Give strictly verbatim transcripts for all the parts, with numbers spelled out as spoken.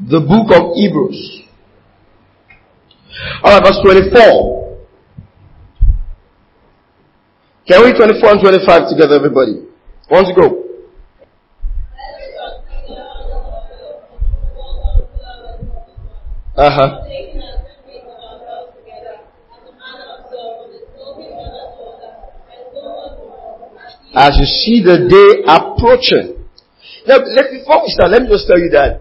The book of Hebrews. Alright, verse twenty-four. Can we twenty-four and twenty-five together, everybody? Want to go? Uh-huh. As you see the day approaching. Now, let, before we start, let me just tell you that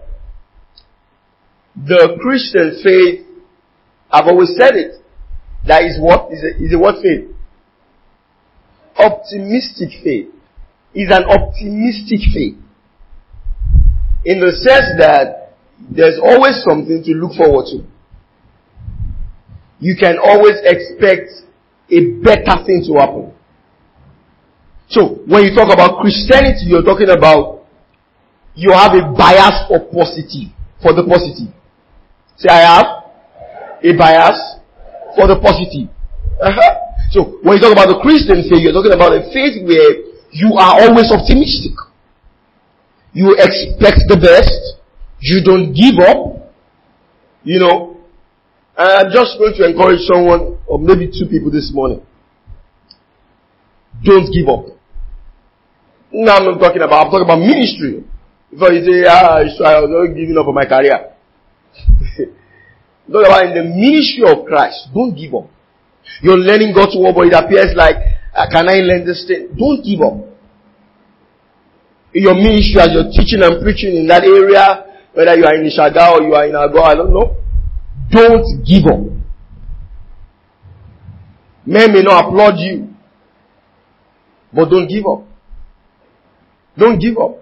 the Christian faith, I've always said it, that is what is a, is a what faith? Optimistic faith. Is an optimistic faith. In the sense that there's always something to look forward to. You can always expect a better thing to happen. So, when you talk about Christianity, you're talking about you have a bias for positive, for the positive. Say, I have a bias for the positive. Uh-huh. So, when you talk about the Christian faith, you're talking about a faith where you are always optimistic. You expect the best. You don't give up. You know. And I'm just going to encourage someone, or maybe two people this morning. Don't give up. No, I'm not talking about, I'm talking about ministry. Before you say, ah, I was not giving up on my career. Talk about in the ministry of Christ. Don't give up. You're learning God's word, but it appears like, uh, can I learn this thing? Don't give up. In your ministry, as you're teaching and preaching in that area, whether you are in Ishaga or you are in Ago, I don't know. Don't give up. Men may not applaud you, but don't give up. Don't give up.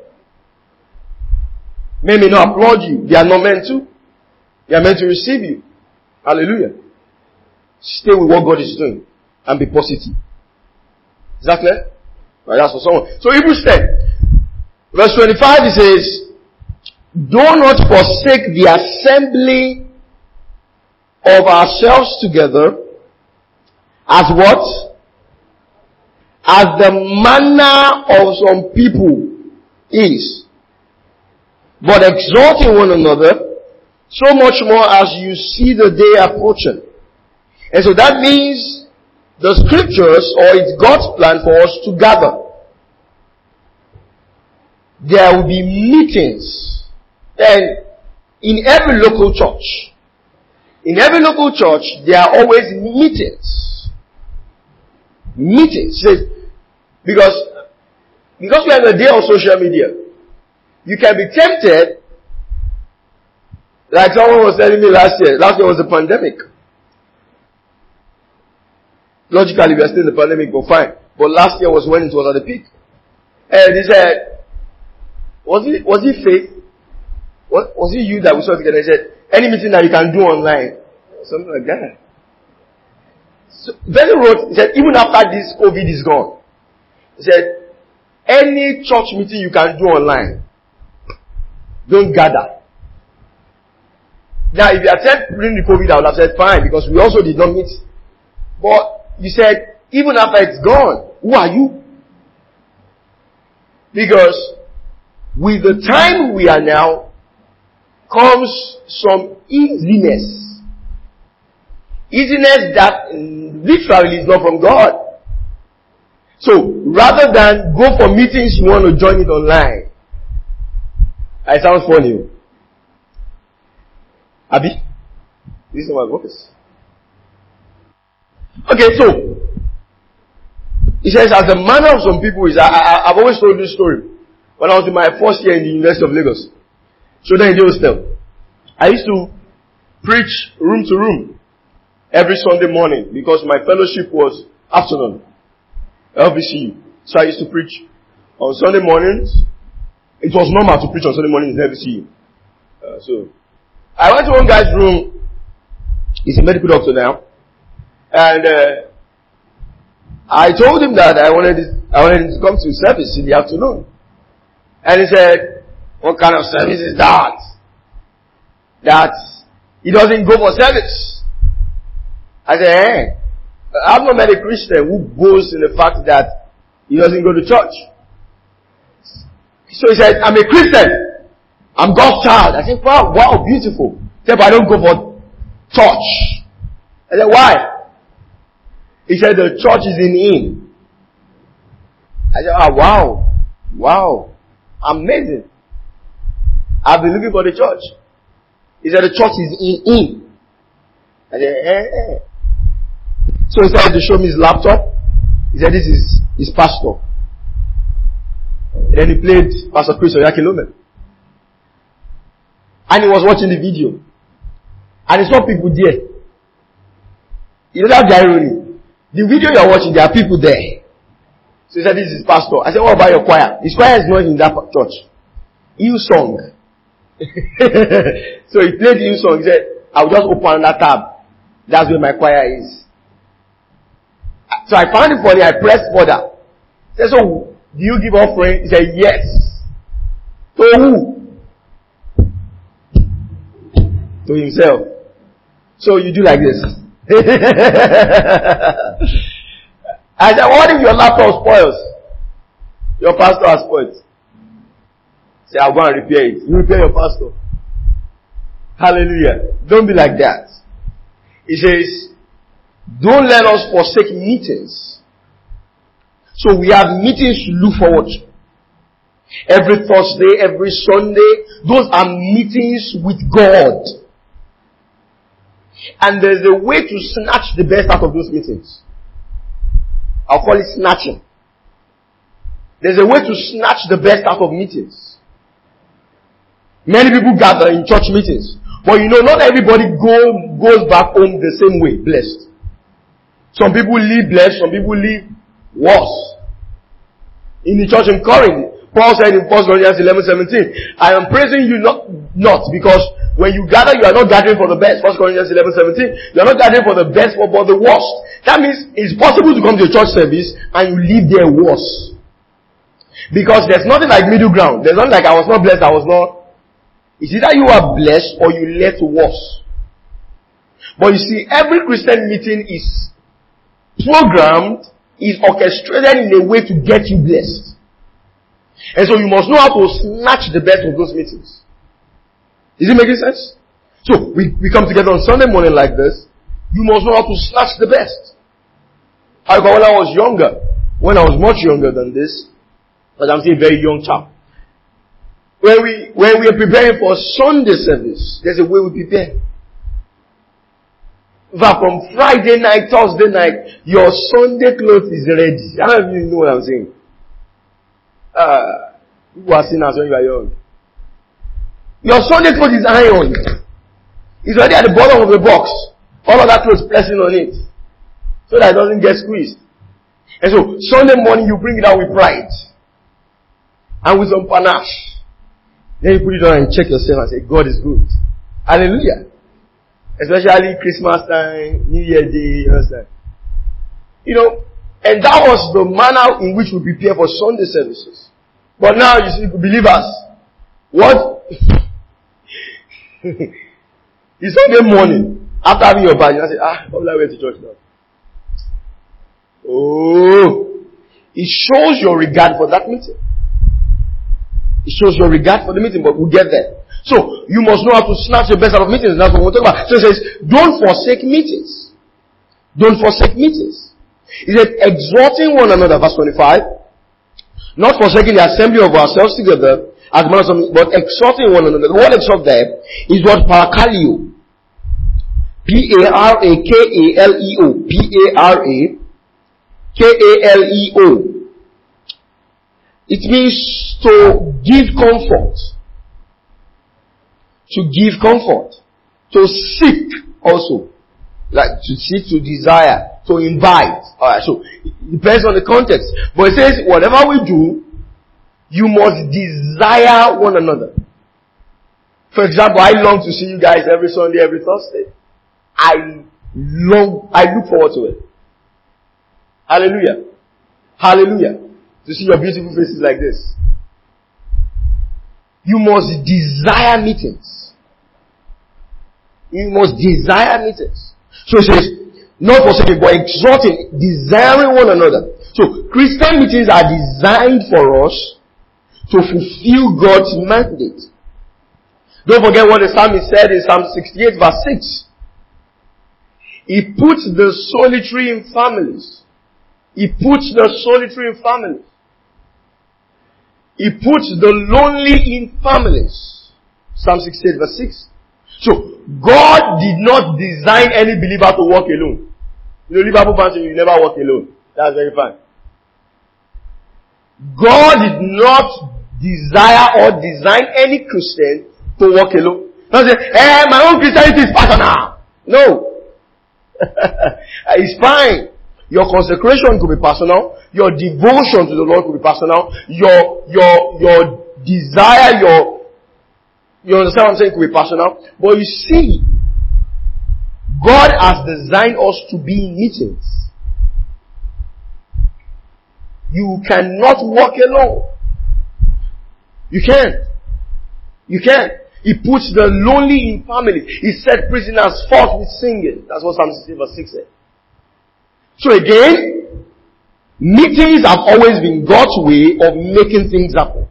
Men may not applaud you. They are not meant to. They are meant to receive you. Hallelujah. Stay with what God is doing and be positive. Is that clear? Right, that's for someone. So Hebrews ten, verse twenty-five, it says, do not forsake the assembly of ourselves together as what? As the manner of some people is, but exhorting one another, so much more as you see the day approaching. And so that means the scriptures, or it's God's plan for us to gather. There will be meetings. And in every local church, in every local church, there are always meetings. Meetings. Because, because we are in a day of social media, you can be tempted, like someone was telling me last year. Last year was the pandemic. Logically, we are still in the pandemic, but fine. But last year was when it was at the peak. And he said, was it, was it faith? What, was it you that we saw together? He said, any meeting that you can do online. Something like that. So, Benny wrote, he said, even after this COVID is gone, he said, any church meeting you can do online, don't gather. Now, if you had said during the COVID, I would have said fine, because we also did not meet. But you said, even after it's gone, who are you? Because with the time we are now, comes some easiness. Easiness that literally is not from God. So, rather than go for meetings, you want to join it online. It sounds funny. Abi? This is my voice. Okay, so, he says, as the manner of some people is, I, I, I've always told this story. When I was in my first year in the University of Lagos, so then in the hostel, I used to preach room to room every Sunday morning because my fellowship was afternoon, L V C U. So I used to preach on Sunday mornings. It was normal to preach on Sunday mornings in L V C U. Uh, so I went to one guy's room. He's a medical doctor now, and uh, I told him that I wanted I wanted him to come to service in the afternoon, and he said, "What kind of service is that? That he doesn't go for service?" I said, "Hey, I've not met a Christian who boasts in the fact that he doesn't go to church." So he said, "I'm a Christian." I'm God's child. I said, wow, wow, beautiful. He said, but I don't go for church. I said, why? He said, the church is in him. I said, oh, wow, wow, amazing. I've been looking for the church. He said, the church is in him. I said, eh, eh. So he started to show me his laptop. He said, this is his pastor. And then he played Pastor Chris Oyakhilome. And he was watching the video. And he saw people there. You know that irony? The video you are watching, there are people there. So he said, this is pastor. I said, what about your choir? His choir is not in that church. You song. So he played the song. He said, I'll just open that tab. That's where my choir is. So I found it funny. I pressed further. He said, so do you give offering? He said, yes. To who? To himself. So you do like this. I said, what if your laptop spoils? Your pastor has spoiled. Say, I'll go and repair it. You repair your pastor. Hallelujah. Don't be like that. He says, don't let us forsake meetings. So we have meetings to look forward to. Every Thursday, every Sunday, those are meetings with God. And there's a way to snatch the best out of those meetings. I'll call it snatching. There's a way to snatch the best out of meetings. Many people gather in church meetings. But you know, not everybody go, goes back home the same way, blessed. Some people leave blessed, some people leave worse. In the church in Corinth, Paul said in First Corinthians eleven seventeen, I am praising you not, not because when you gather, you are not gathering for the best. First Corinthians eleven seventeen, you are not gathering for the best, but for the worst. That means it's possible to come to a church service and you leave there worse. Because there's nothing like middle ground. There's nothing like I was not blessed, I was not. It's either you are blessed or you left worse. But you see, every Christian meeting is programmed, is orchestrated in a way to get you blessed. And so you must know how to snatch the best of those meetings. Is it making sense? So we, we come together on Sunday morning like this. You must know how to snatch the best. I remember when I was younger, when I was much younger than this, but I'm still a very young child. When we when we are preparing for Sunday service, there's a way we prepare. But from Friday night, Thursday night, your Sunday clothes is ready. I don't know if you know what I'm saying. Uh, you are sinners when you are young. Your Sunday clothes is ironed. It's already at the bottom of the box. All of that clothes pressing on it. So that it doesn't get squeezed. And so, Sunday morning you bring it out with pride. And with some panache. Then you put it on and check yourself and say, God is good. Hallelujah. Especially Christmas time, New Year Day, you understand? You know, and that was the manner in which we prepare for Sunday services. But now, you see, believers, what? It's Sunday morning, after having your bath, you say, ah, how will I wear to church now? Oh, it shows your regard for that meeting. It shows your regard for the meeting, but we'll get there. So, you must know how to snatch the best out of meetings. That's what we're talking about. So it says, don't forsake meetings. Don't forsake meetings. It says, exhorting one another, verse twenty-five. Not forsaking the assembly of ourselves together, as man of some, but exhorting one another. The word exhort there is what parakaleo. P A R A K A L E O. P A R A K A L E O. It means to give comfort. To give comfort. To seek also. Like to seek, to desire, to invite. Alright, so it depends on the context. But it says, whatever we do, you must desire one another. For example, I long to see you guys every Sunday, every Thursday. I long, I look forward to it. Hallelujah. Hallelujah. To see your beautiful faces like this. You must desire meetings. You must desire meetings. So it says, not forsaking, but exhorting, desiring one another. So Christian meetings are designed for us to fulfill God's mandate. Don't forget what the psalmist said in Psalm sixty-eight verse six. He puts the solitary in families. He puts the solitary in families. He puts the lonely in families. Psalm sixty-eight verse six. So, God did not design any believer to walk alone. You know, Liverpool fans say you never walk alone. That's very fine. God did not desire or design any Christian to walk alone. Don't say, hey, my own Christianity is personal. No. It's fine. Your consecration could be personal. Your devotion to the Lord could be personal. Your, your, your desire, your, you understand what I'm saying, could be personal. But you see, God has designed us to be in meetings. You cannot walk alone. You can't. You can't. He puts the lonely in family. He set prisoners forth with singing. That's what Psalm sixty verse six said. So again, meetings have always been God's way of making things happen.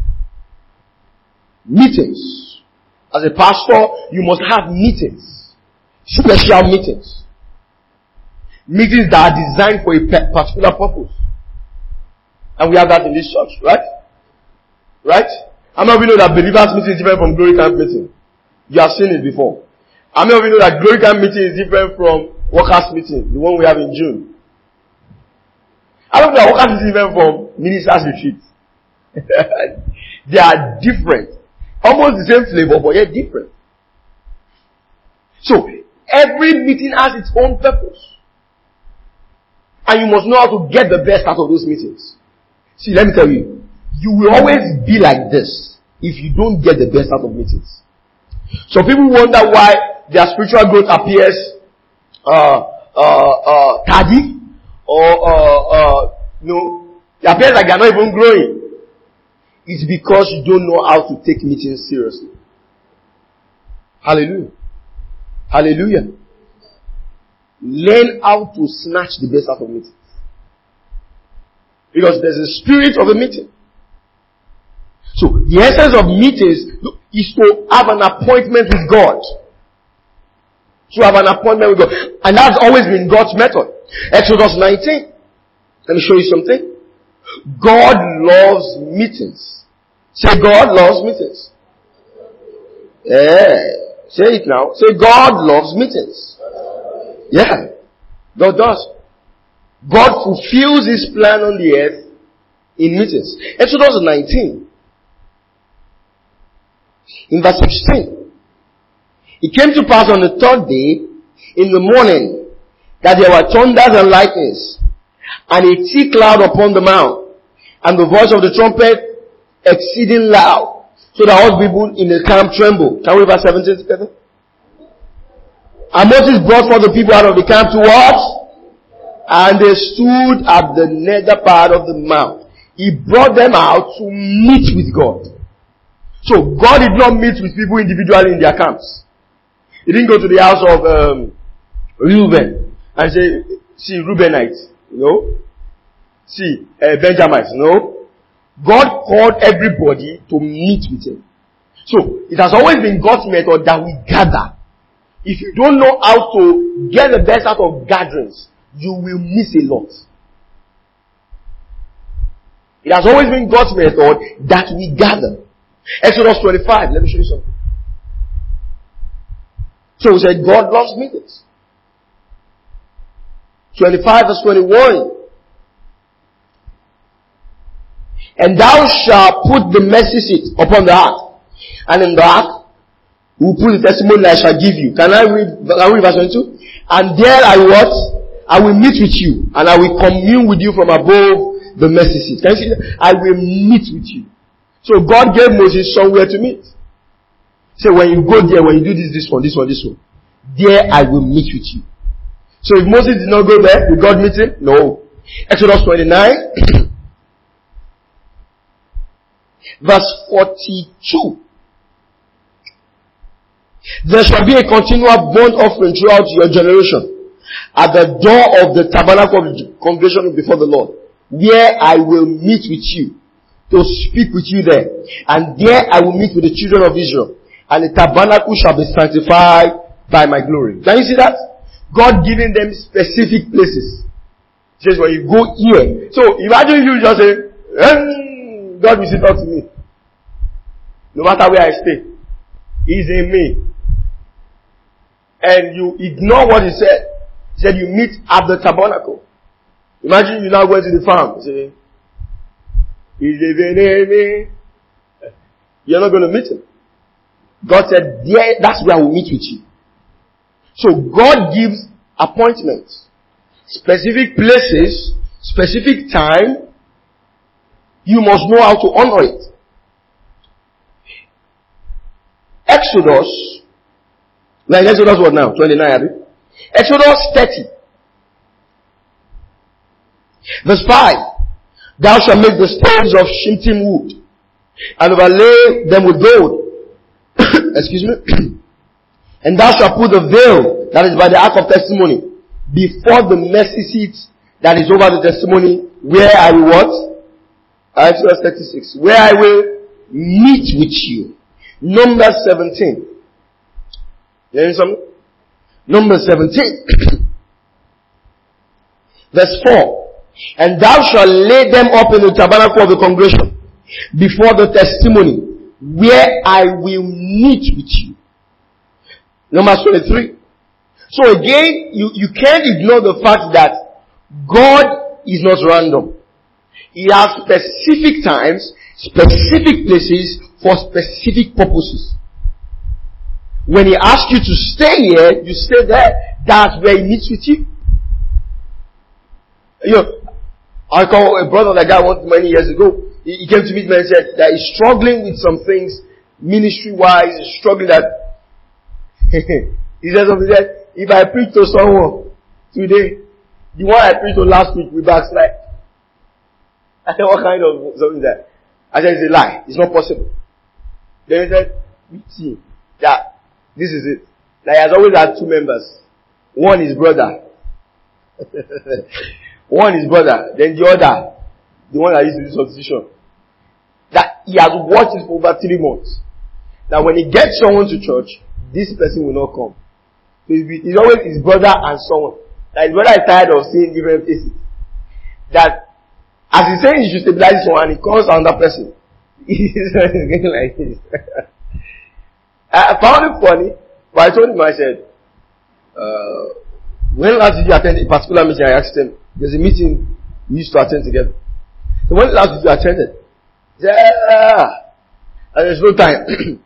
Meetings. As a pastor, you must have meetings. Special meetings. Meetings that are designed for a particular purpose. And we have that in this church, right? Right? How many of you know that believers meeting is different from glory camp meeting? You have seen it before. How many of you know that glory camp meeting is different from workers meeting, the one we have in June? How many of you know that workers is different from ministers retreat? They are different. Almost the same flavor, but yet different. So, every meeting has its own purpose. And you must know how to get the best out of those meetings. See, let me tell you, you will always be like this if you don't get the best out of meetings. So people wonder why their spiritual growth appears uh, uh, uh, tardy, or uh, uh, you know, it appears like they're not even growing. It's because you don't know how to take meetings seriously. Hallelujah. Hallelujah. Learn how to snatch the best out of meetings. Because there's a spirit of a meeting. So, the essence of meetings is to have an appointment with God. To have an appointment with God. And that's always been God's method. Exodus nineteen. Let me show you something. God loves meetings. Say, God loves meetings. Yeah. Say it now. Say, God loves meetings. Yeah. God does. God fulfills His plan on the earth in meetings. Exodus nineteen. In verse sixteen. It came to pass on the third day in the morning that there were thunders and lightnings and a thick cloud upon the mount and the voice of the trumpet exceeding loud, so that all people in the camp trembled. Can we read verse seventeen together? And Moses brought forth the people out of the camp to what? And they stood at the nether part of the mount. He brought them out to meet with God. So God did not meet with people individually in their camps. He didn't go to the house of um, Reuben and say, see, Reubenites, you know? See, uh, Benjamites, no? God called everybody to meet with Him. So, it has always been God's method that we gather. If you don't know how to get the best out of gatherings, you will miss a lot. It has always been God's method that we gather. Exodus twenty-five, let me show you something. So we said God loves meetings. twenty-five verse twenty-one. And thou shalt put the mercy seat upon the ark. And in the ark, we will put the testimony that I shall give you. Can I read, can I read verse twenty-two? And there I what? I will meet with you. And I will commune with you from above the mercy seat. Can you see that? I will meet with you. So God gave Moses somewhere to meet. So when you go there, when you do this, this one, this one, this one, there I will meet with you. So if Moses did not go there, will God meet him? No. Exodus twenty-nine. Verse forty-two. There shall be a continual burnt offering throughout your generation at the door of the tabernacle of the congregation before the Lord, where I will meet with you to speak with you there. And there I will meet with the children of Israel. and the tabernacle shall be sanctified by my glory. Can you see that? God giving them specific places. He says, when you go here. So imagine you just say, ehm, God will sit talk to me. No matter where I stay. He's in me. And you ignore what he said. He said you meet at the tabernacle. Imagine you now go to the farm. You say, he's in me. You're not going to meet him. God said, yeah, that's where I will meet with you. So God gives appointments. Specific places, specific time. You must know how to honor it. Exodus, like Exodus what now? twenty-nine, I think. Exodus thirty. Verse five. Thou shalt make the stones of shittim wood, and overlay them with gold. Excuse me. And thou shalt put the veil that is by the ark of testimony before the mercy seat that is over the testimony, where I will what? Exodus thirty-six. Where I will meet with you. Number seventeen. You hearing something? Number seventeen. Verse four. And thou shalt lay them up in the tabernacle of the congregation before the testimony, where I will meet with you. Number twenty-three. So again, you, you can't ignore the fact that God is not random. He has specific times, specific places for specific purposes. When he asks you to stay here, you stay there. That's where he meets with you. You know, I call a brother like that once many years ago. He, he came to meet me and said that he's struggling with some things, ministry-wise, he's struggling that. He said something that, if I preach to someone today, the one I preached to last week, we backslide. I said, what kind of something that? I said, it's a lie. It's not possible. Then he said, see, that this is it. That he has always had two members. One is brother. One is brother. Then the other, the one that used to do substitution. That he has watched it for over three months. That when he gets someone to church, this person will not come. So it's always his brother and someone. That his brother is tired of seeing different faces. That as he's saying he should stabilize someone, he calls another person. He's getting like this. I found it funny, but I told him, I said, uh, when last did you attend a particular meeting? I asked him. There's a meeting we used to attend together. So when last did you attend it? He said, ah, and there's no time.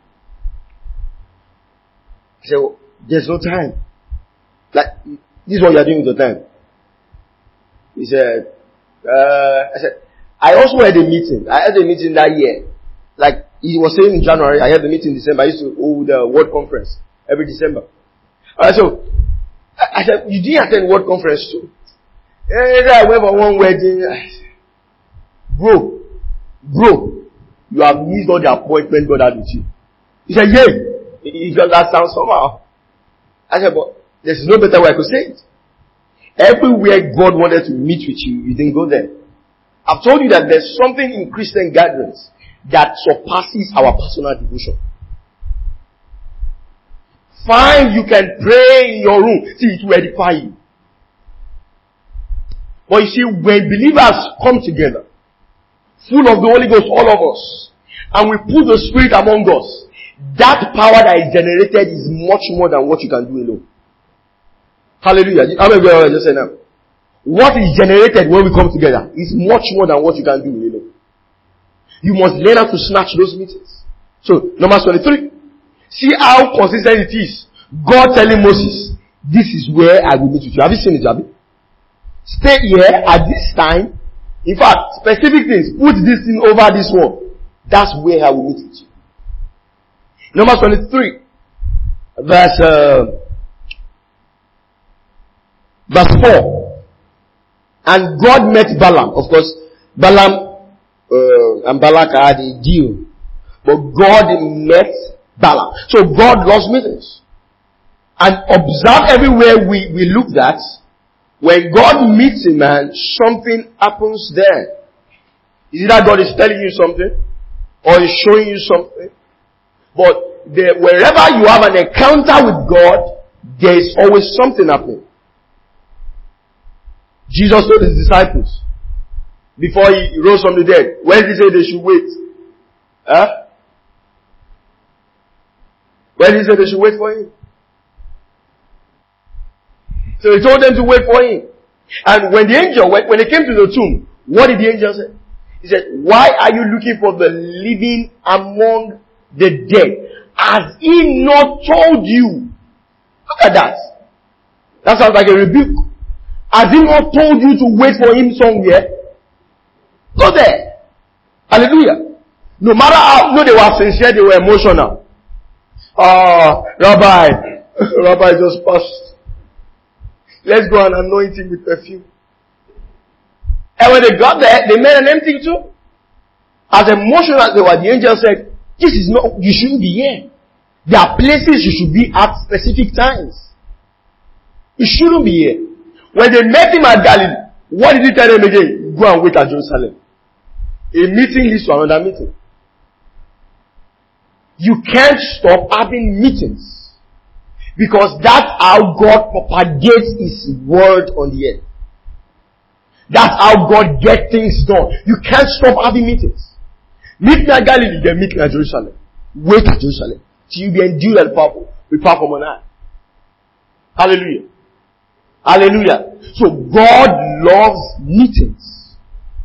I said, well, there's no time. Like, this is what you're doing with your time. He said, uh, I said, I also had a meeting. I had a meeting that year. Like, he was saying in January, I had a meeting in December. I used to hold the World Conference every December. Alright, so, I, I said, you didn't attend World Conference too? And I went for one wedding. Bro, bro, you have missed all the appointment God had with you. He said, yeah. He felt that sound somehow. I said, but there's no better way I could say it. Everywhere God wanted to meet with you, you didn't go there. I've told you that there's something in Christian gatherings that surpasses our personal devotion. Fine, you can pray in your room. See, it will edify you. But you see, when believers come together, full of the Holy Ghost, all of us, and we put the Spirit among us, that power that is generated is much more than what you can do alone. Hallelujah. How many of you just say now? What is generated when we come together is much more than what you can do alone. You must learn how to snatch those meetings. So, number twenty-three. See how consistent it is. God telling Moses, this is where I will meet with you. Have you seen it, Abby? Stay here at this time. In fact, specific things. Put this thing over this one. That's where I will meet with you. Number twenty-three. Verse, uh, verse four. And God met Balaam. Of course, Balaam uh, and Balak had a deal. But God met Balaam. So God loves meetings. And observe everywhere we, we looked at, when God meets a man, something happens there. Is it that God is telling you something? Or is showing you something? But the, wherever you have an encounter with God, there is always something happening. Jesus told his disciples before he rose from the dead, when did he say they should wait? Huh? When did he say they should wait for him? So he told them to wait for him. And when the angel, when, when they came to the tomb, what did the angel say? He said, why are you looking for the living among the dead? Has he not told you? Look at that. That sounds like a rebuke. Has he not told you to wait for him somewhere? Go there. Hallelujah. No matter how, no, they were sincere, they were emotional. Ah, uh, Rabbi, Rabbi just passed. Let's go and anoint him with perfume. And when they got there, they made an empty too. As emotional as they were, the angel said, this is not, you shouldn't be here. There are places you should be at specific times. You shouldn't be here. When they met him at Galilee, what did he tell them again? Go and wait at Jerusalem. A meeting leads to another meeting. You can't stop having meetings. Because that's how God propagates his word on the earth. That's how God gets things done. You can't stop having meetings. Meet at Galilee, then meet at Jerusalem. Wait at Jerusalem. Till you be endued and powerful with power from on high. Hallelujah. Hallelujah. So God loves meetings.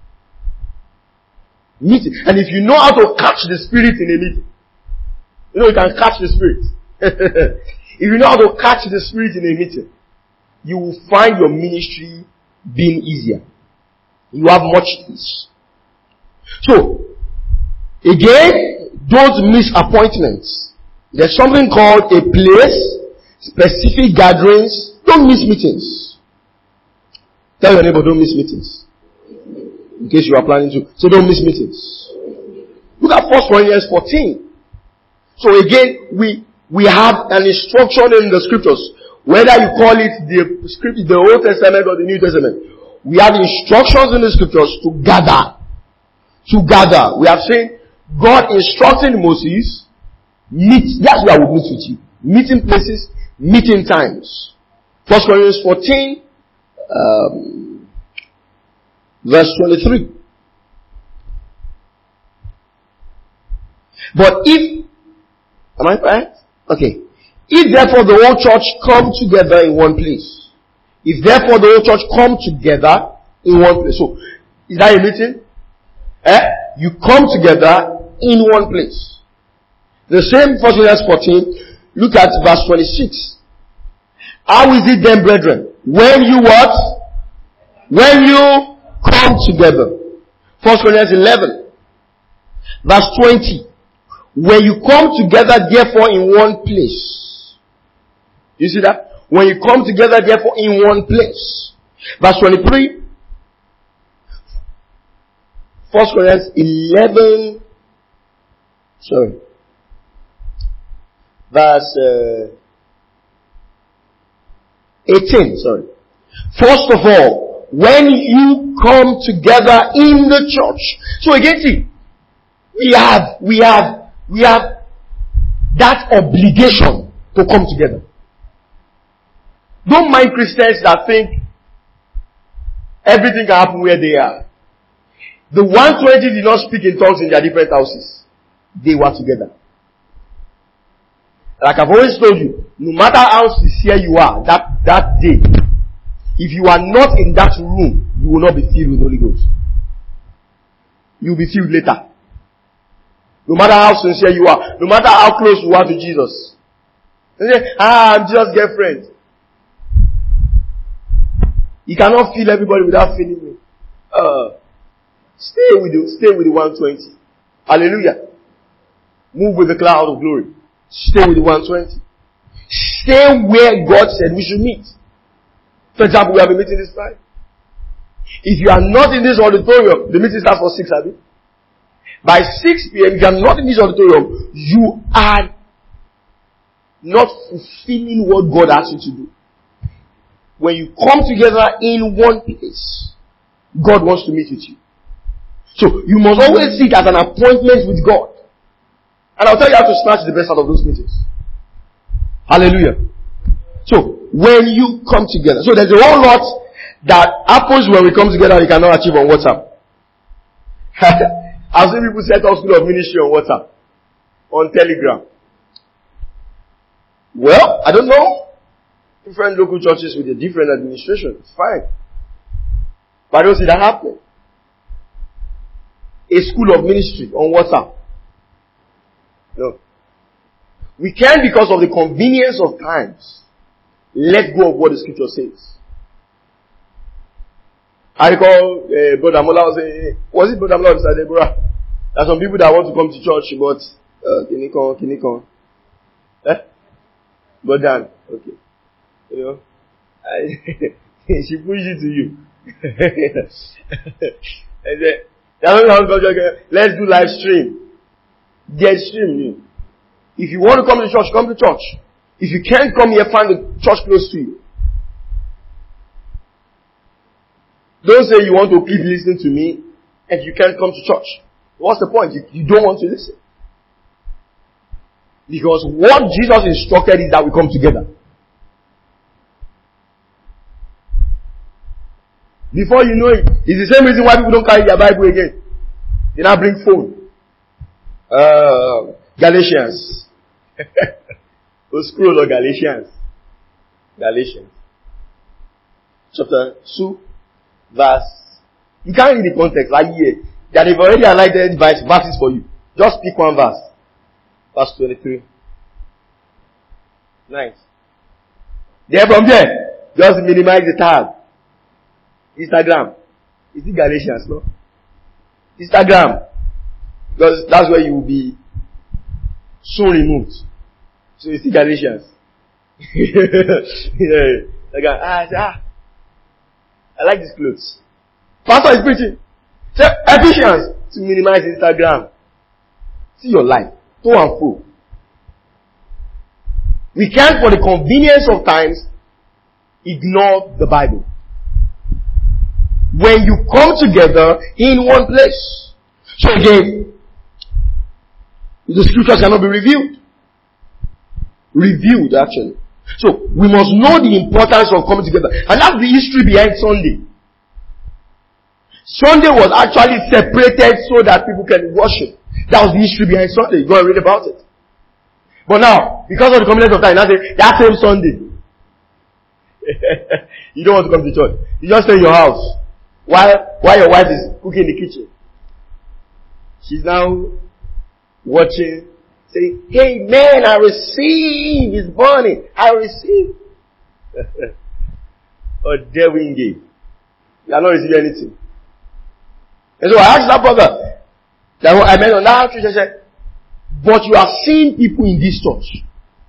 Meeting. And if you know how to catch the spirit in a meeting, you know you can catch the spirit. If you know how to catch the spirit in a meeting, you will find your ministry being easier. You have much ease. So, again, don't miss appointments. There's something called a place, specific gatherings. Don't miss meetings. Tell your neighbor, don't miss meetings. In case you are planning to. So don't miss meetings. Look at First Corinthians fourteen. So again, we we have an instruction in the scriptures. Whether you call it the script, the Old Testament or the New Testament. We have instructions in the scriptures to gather. To gather. We have seen God instructing Moses, meet, that's where I will meet with you. Meeting places, meeting times. First Corinthians fourteen, um, verse twenty-three. But if, am I right? Okay. If therefore the whole church come together in one place. If therefore the whole church come together in one place. So, is that a meeting? Eh? You come together in one place. The same First Corinthians fourteen, look at verse twenty-six. How is it then, brethren? When you what? When you come together. First Corinthians eleven, verse twenty. When you come together therefore in one place. You see that? When you come together therefore in one place. Verse twenty-three. First Corinthians eleven. Sorry. Verse uh, eighteen. Sorry. First of all, when you come together in the church. So again, see, we have, we have, we have that obligation to come together. Don't mind Christians that think everything can happen where they are. The one twenty did not speak in tongues in their different houses. They were together. Like I've always told you, no matter how sincere you are that, that day, if you are not in that room, you will not be filled with the Holy Ghost. You will be filled later. No matter how sincere you are, no matter how close you are to Jesus. You say, ah, I'm Jesus' girlfriend. You cannot feel everybody without feeling me. Uh, stay with the, stay with the one twenty. Hallelujah. Move with the cloud of glory. Stay with the one twenty. Stay where God said we should meet. For example, we have a meeting this Friday. If you are not in this auditorium, the meeting starts for six, I think. By six p.m., if you are not in this auditorium, you are not fulfilling what God asked you to do. When you come together in one place, God wants to meet with you. So, you must always see it as an appointment with God. And I'll tell you how to snatch the best out of those meetings. Hallelujah. So, when you come together, so there's a whole lot that happens when we come together you cannot achieve on WhatsApp. I've seen people set up school of ministry on WhatsApp, on Telegram. Well, I don't know. Different local churches with a different administration. It's fine. But I don't see that happening. A school of ministry on WhatsApp. No. We can, because of the convenience of times, let go of what the scripture says. I recall uh, Brother Mola was saying, was it Brother Mola or Mister Deborah? There are some people that want to come to church, but uh, can you come, can you come? Eh? But Dan, okay. You know, I, she pushed it to you. And then, let's do live stream. Get stream. If you want to come to church, come to church. If you can't come here, find a church close to you. Don't say you want to keep listening to me and you can't come to church. What's the point? You, you don't want to listen. Because what Jesus instructed is that we come together. Before you know it, it's the same reason why people don't carry their Bible again. They now bring phone. Uh, Galatians. Go scroll on Galatians. Galatians. Chapter two, verse. You can't read the context, like here. That they've already highlighted verses for you. Just pick one verse. Verse twenty-three. Nice. There from there, just minimize the tag. Instagram. Is it Galatians, no? Instagram. Because that's where you will be soon removed. So you see Galatians. Yeah. Like, ah, ah, I like these clothes. Pastor is preaching. Say, Ephesians, to minimize Instagram. See your life. To and fro. We can't, for the convenience of times, ignore the Bible. When you come together in one place. So again, the scriptures cannot be reviewed. Reviewed, actually. So, we must know the importance of coming together. And that's the history behind Sunday. Sunday was actually separated so that people can worship. That was the history behind Sunday. You go and read about it. But now, because of the convenience of time, now say, that same Sunday, you don't want to come to church. You just stay in your house. While, while your wife is cooking in the kitchen. She's now watching, saying, hey man, I receive, it's burning. I receive. A devil in game. You are not receiving anything. And so I asked that brother, that I met on that church, I said, but you are seeing people in this church.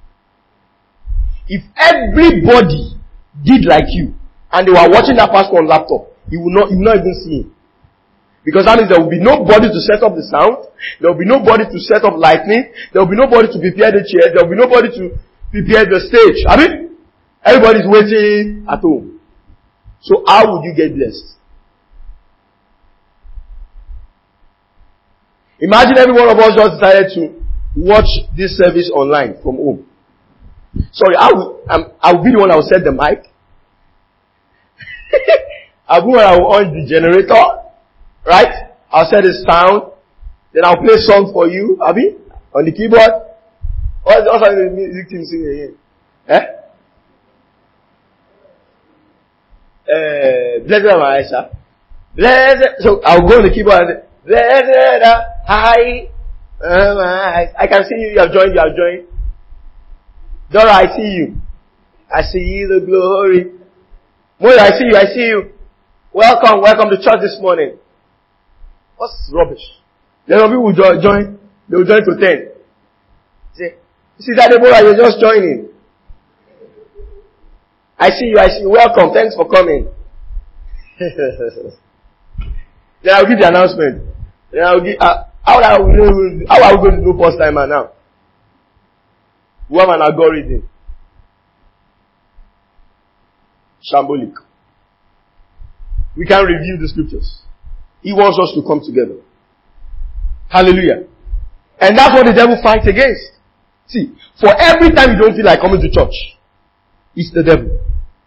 If everybody did like you, and they were watching that pastor on laptop, you will not, you will not even see him. Because that means there will be nobody to set up the sound, there will be nobody to set up lighting, there will be nobody to prepare the chairs, there will be nobody to prepare the stage. I mean, everybody's waiting at home. So how would you get blessed? Imagine every one of us just decided to watch this service online from home. Sorry, I will, um, I will be the one that will set the mic. I'll be the one that will on the generator. Right? I'll set the sound. Then I'll play songs for you. Abi? On the keyboard. What's what's the music team singing again? Eh? Uh, blessed am I, Aisha. Blessed. So I'll go on the keyboard and say, blessed am I. Um, I, I can see you. You have joined. You have joined. Dora, I see you. I see the glory. Moya, I see you. I see you. Welcome, welcome to church this morning. What's rubbish? Then some people will join, join. They will join to ten. Say, see that Deborah, you're just joining. I see you, I see you. Welcome, thanks for coming. Then I'll give the announcement. Then I'll give, uh, how, are we, how are we going to do post timer now? We have an algorithm. Shambolic. We can review the scriptures. He wants us to come together. Hallelujah. And that's what the devil fights against. See, for every time you don't feel like coming to church, it's the devil.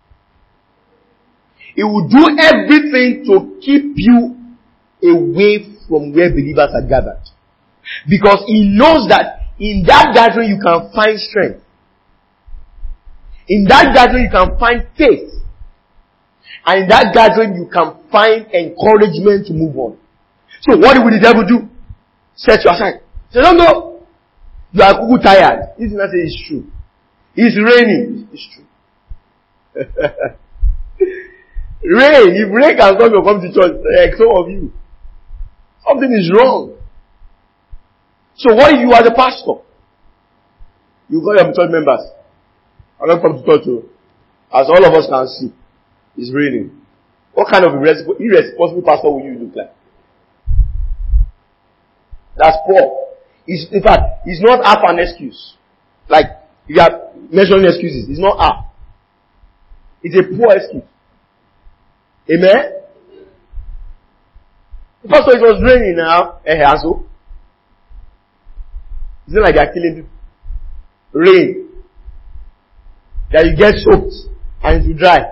He will do everything to keep you away from where believers are gathered. Because he knows that in that gathering you can find strength. In that gathering you can find faith. And in that gathering you can find encouragement to move on. So what will the devil do? Set you aside. Say, no, no. You are kuku tired. This is not say it's true. It's raining. It's true. Rain. If rain can come, you come to church. Like some of you. Something is wrong. So what if you are the pastor? You call your church members. I don't come to church too. As all of us can see, it's raining. What kind of irresponsible, irresponsible pastor will you look like? That's poor. It's, in fact, it's not half an excuse. Like, if you are mentioning excuses, it's not half. It's a poor excuse. Amen? The pastor, it was raining now. Eh, so? It's not like they are killing people. Rain. That you get soaked and it will dry.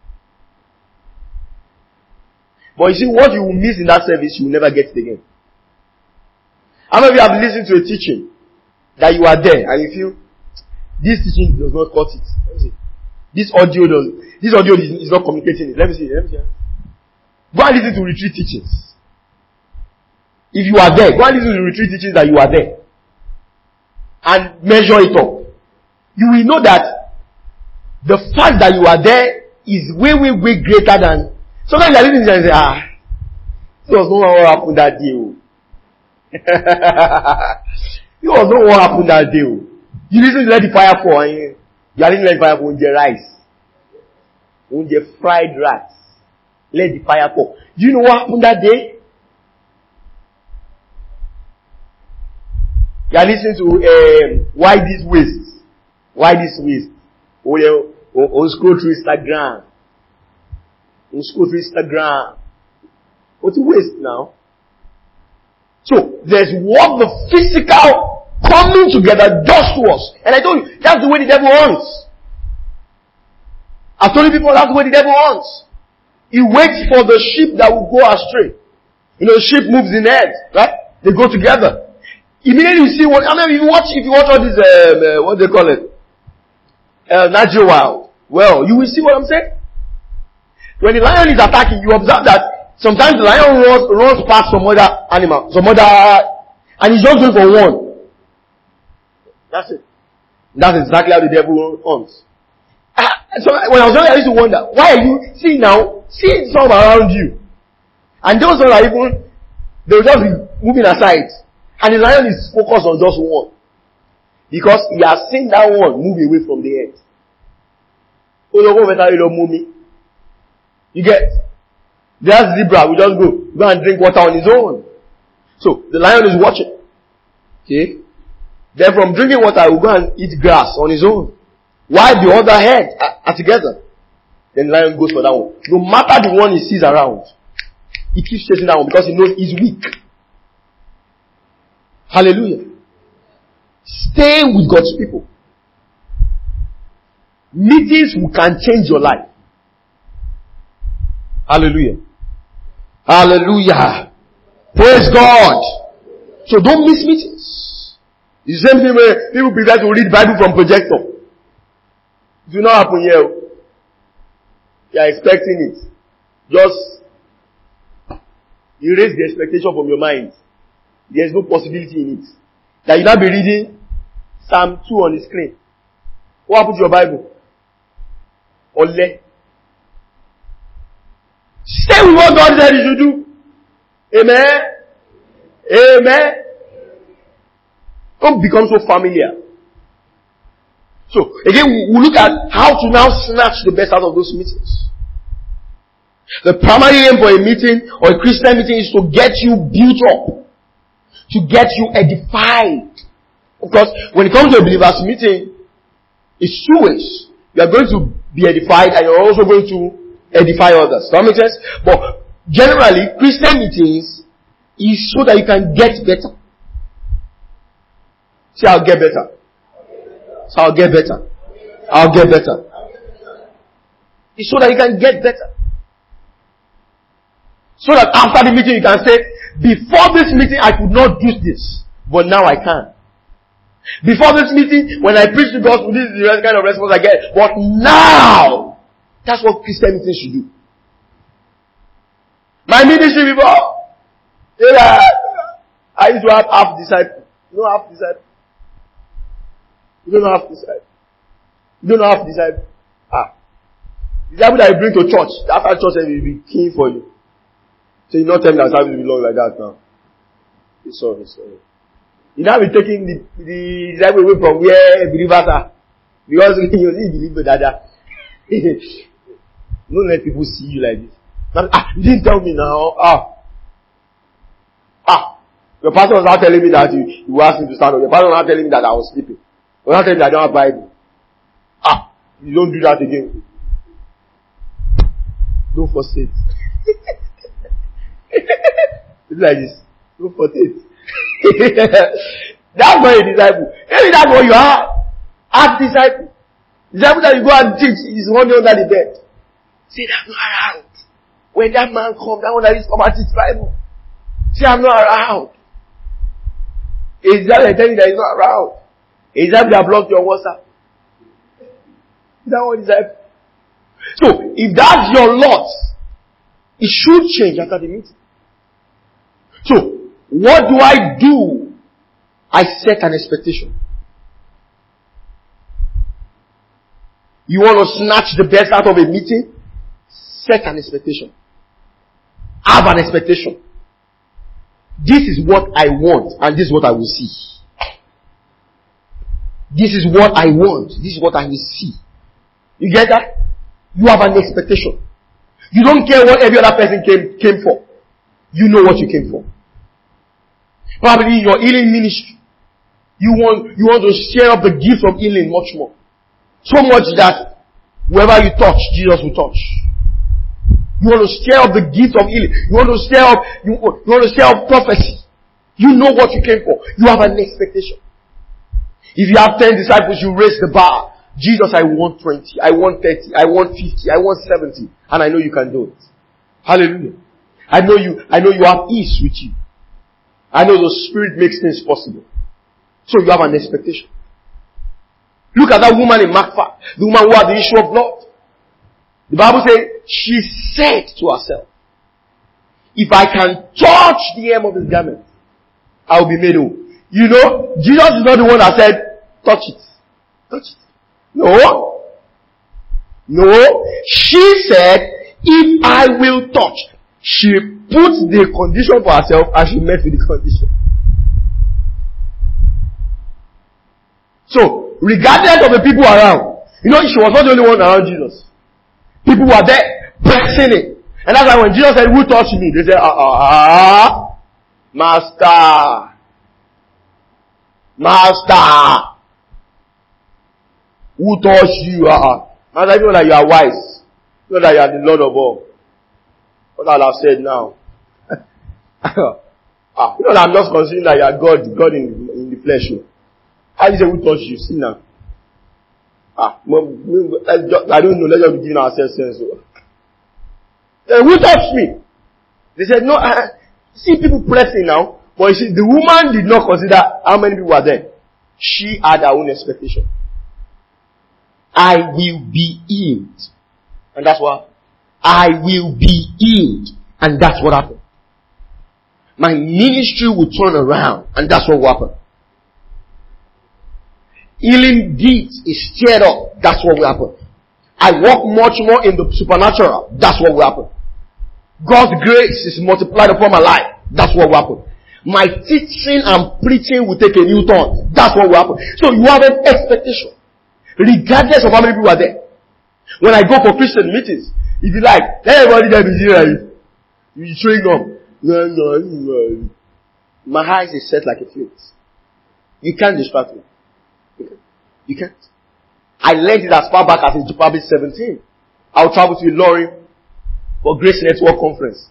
But you see, what you will miss in that service, you will never get it again. How many of you have listened to a teaching that you are there and you feel this teaching does not cut it? Let me see. This audio does. This audio is, is not communicating it. Let me see. Let me see. Go and listen to retreat teachings. If you are there, go and listen to retreat teachings that you are there, and measure it up. You will know that the fact that you are there is way, way, way greater than. Sometimes you are listening and say, ah, it was not what happened that day. It was not what happened that day. You listen to Let the Fire Fall and you, you are listening to Let the Fire Fall on your rice. On your fried rice. Let the fire fall. Do you know what happened that day? You are listening to um, Why This Waste? Why This Waste? Or on scroll through Instagram. On scroll through Instagram. What's waste now? So, there's what the physical coming together does to us. And I told you, that's the way the devil wants. I told you before, that's the way the devil wants. He waits for the sheep that will go astray. You know, sheep moves in herds, right? They go together. Immediately you see what, I mean, if you watch, if you watch all these, um, uh, what do they call it? Uh, Natural Wild. Well, you will see what I'm saying. When the lion is attacking, you observe that sometimes the lion runs, runs past some other animal, some other, and he's just going for one. That's it. That's exactly how the devil hunts. Uh, so when I was young, I used to wonder, why are you, see now, see some around you. And those are even, they'll just be moving aside. And the lion is focused on just one. Because he has seen that one move away from the earth. You get? There's zebra, we just go, go and drink water on his own. So, the lion is watching. Okay? Then from drinking water, he will go and eat grass on his own. While the other head are, are together. Then the lion goes for that one. No matter the one he sees around, he keeps chasing that one because he knows he's weak. Hallelujah. Stay with God's people. Meetings can change your life. Hallelujah. Hallelujah. Praise God. So don't miss meetings. The same thing where people prefer to read Bible from projector. It will not happen here. You are expecting it. Just erase the expectation from your mind. There is no possibility in it. That you now be reading Psalm two on the screen. What happened to your Bible? Ole. Stay with what God said you should do. Amen. Amen. Don't become so familiar. So, again, we look at how to now snatch the best out of those meetings. The primary aim for a meeting or a Christian meeting is to get you built up. To get you edified. Because when it comes to a believer's meeting, it's two ways. You are going to be edified and you're also going to edify others. Does that make sense? But generally, Christian meetings is so that you can get better. See, I'll get better. So I'll get better. I'll get better. It's so that you can get better. So that after the meeting you can say, before this meeting I could not do this, but now I can. Before this meeting, when I preach the gospel, this is the kind of response I get. But now, that's what Christianity should do. My ministry before, yeah, I used to have half disciples. You know half disciples? You don't know half disciples? You don't know half disciples? Ah. Disciples that you bring to church, after church will be keen for you. So you not tell me that service will be long like that now. It's sorry, sorry. You now be taking the, the disciple away from where believers are. Because you see believe that. Don't let people see you like this. Now, ah, you didn't tell me now. Ah. Ah. Your pastor was not telling me that you, you asked me to stand up. Your pastor was not telling me that I was sleeping. He was not telling me that I don't have Bible. Ah. You don't do that again. Don't forsake. It's like this. Don't forsake. That's not a disciple. Maybe that's what you are. Ask disciple. Disciple that you go and teach is one under the bed. Say that I'm not around. When that man comes, that one that is come and teach Bible. Say I'm not around. Is that like telling you that he's not around? Is that that blocked your WhatsApp? Is that what disciple? So if that's your lot, it should change after the meeting. So what do I do? I set an expectation. You want to snatch the best out of a meeting? Set an expectation. Have an expectation. This is what I want, and this is what I will see. This is what I want. This is what I will see. You get that? You have an expectation. You don't care what every other person came, came for. You know what you came for. Probably in your healing ministry, you want, you want to share up the gift of healing much more. So much that whoever you touch, Jesus will touch. You want to share up the gift of healing. You want to share up, you, you want to share up prophecy. You know what you came for. You have an expectation. If you have ten disciples, you raise the bar. Jesus, I want twenty. I want thirty. I want fifty. I want seventy. And I know you can do it. Hallelujah. I know you, I know you have ease with you. I know the Spirit makes things possible. So you have an expectation. Look at that woman in Mark five. The woman who had the issue of blood. The Bible says, she said to herself, if I can touch the hem of his garment, I will be made whole. You know, Jesus is not the one that said, touch it. Touch it. No. No. She said, if I will touch. She put the condition for herself and she met with the condition. So, regardless of the people around, you know, she was not the only one around Jesus. People were there, pressing it. And that's why when Jesus said, who touched me? They said, ah, ah, ah, Master. Master. Who touched you? Ah, ah. Master, you know that you are wise. You know that you are the Lord of all. What I'll have said now. ah, you know that I'm just considering that you are God, God in, in the flesh. How you say who touched you? See now. Ah, I don't know. Let's just be giving ourselves sense. Uh, who touched me? They said, no, uh, see people pressing now. But you see, the woman did not consider how many people were there. She had her own expectation. I will be healed. And that's what I will be healed. And that's what happened. My ministry will turn around. And that's what will happen. Healing deeds is stirred up. That's what will happen. I walk much more in the supernatural. That's what will happen. God's grace is multiplied upon my life. That's what will happen. My teaching and preaching will take a new turn. That's what will happen. So you have an expectation. Regardless of how many people are there. When I go for Christian meetings, if you like, let everybody there be here. You showing up. My eyes is set like a flint. You can't distract me. You can't. I learned it as far back as in probably seventeen. I'll travel to Ilorin for Grace Network Conference.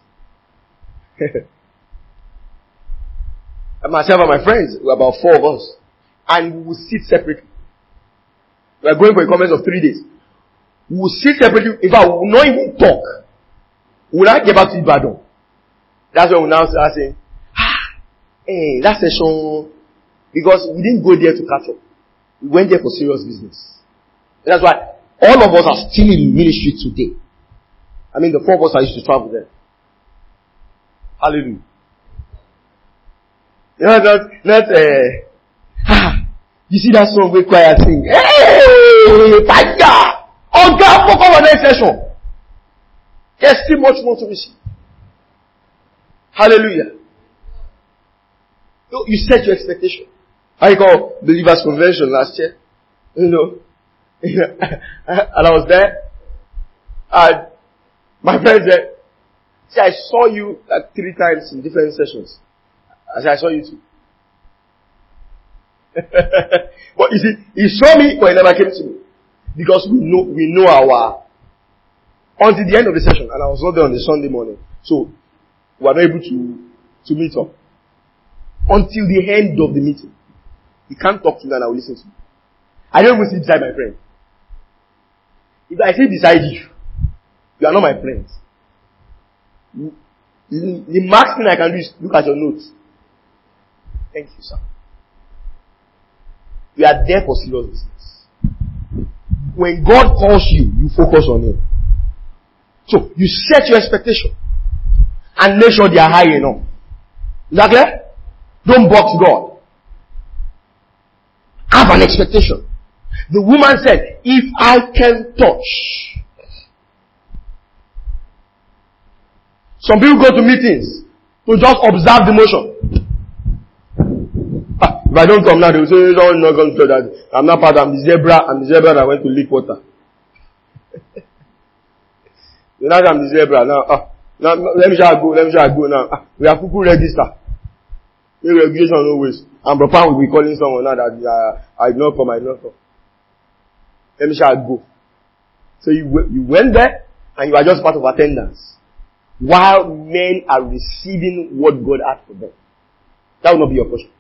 And myself and my friends, were about four of us. and we will sit separately. We are going for a conference of three days. We will sit separately. In fact, we will not even talk. We will not get back to Ibadan. That's when we now start saying, ah, hey, that session, because we didn't go there to catch up. We went there for serious business. And that's why all of us are still in ministry today. I mean, the four of us are used to travel there. Hallelujah. You know, not, not, uh, ah, you see that song we choir sing? Hey, fire! Oh God, focus on next session. There's still much more to be seen. Hallelujah. You set your expectation. I call Believers Convention last year. You know, and I was there. And my friend said, see, I saw you like three times in different sessions. I said, I saw you too. But you see, he saw me, but he never came to me. Because we know, we know our, until the end of the session, and I was not there on the Sunday morning. So, we were not able to, to meet up. Until the end of the meeting. He can't talk to me and I will listen to you. I don't even sit beside my friend. If I sit beside you, you are not my friend. The max thing I can do is look at your notes. Thank you, sir. We are there for serious business. When God calls you, you focus on Him. So, you set your expectation. And make sure they are high enough. Is that clear? Don't box God. Have an expectation. The woman said, if I can touch. Some people go to meetings to just observe the motion. Ah, if I don't come now, they will say, no, I'm not going to do that. I'm not part of the zebra. I'm the zebra that went to lick water. You know, I'm the zebra now. Ah, now let me try to go. Let me try to go now. Ah, we have people register. No regulation always. And Papa will be calling someone now that uh, I did not come, I did not come. Let me try to go. So you you went there and you are just part of attendance. While men are receiving what God had for them. That will not be your portion.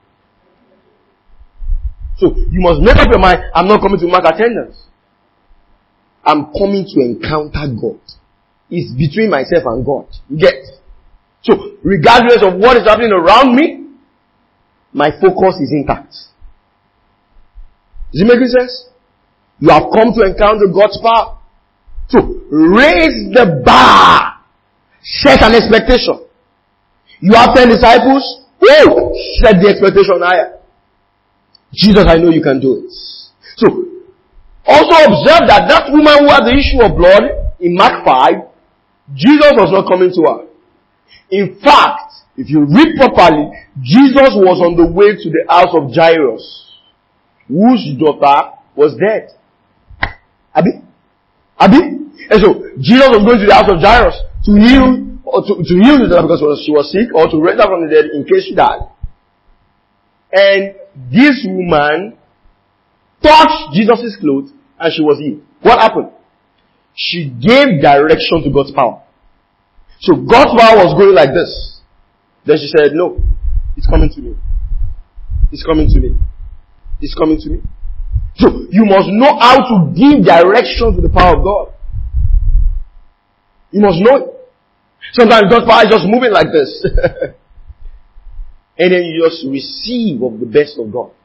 So you must make up your mind, I'm not coming to mark attendance. I'm coming to encounter God. It's between myself and God. You get? So regardless of what is happening around me, my focus is intact. Is it making sense? You have come to encounter God's power. So raise the bar. Set an expectation. You have ten disciples. Woo! Set the expectation higher. Jesus, I know you can do it. So, also observe that that woman who had the issue of blood in Mark five, Jesus was not coming to her. In fact, if you read properly, Jesus was on the way to the house of Jairus, whose daughter was dead. Abi? Abi? And so, Jesus was going to the house of Jairus to heal, or to, to heal the daughter because she was sick, or to raise her from the dead in case she died. And this woman touched Jesus' clothes and she was healed. What happened? She gave direction to God's power. So God's power was going like this. Then she said, no, it's coming to me. It's coming to me. It's coming to me. So you must know how to give direction to the power of God. You must know it. Sometimes God's power is just moving like this. And then you just receive of the best of God.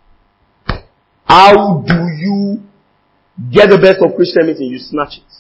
How do you get the best of Christianity? You snatch it.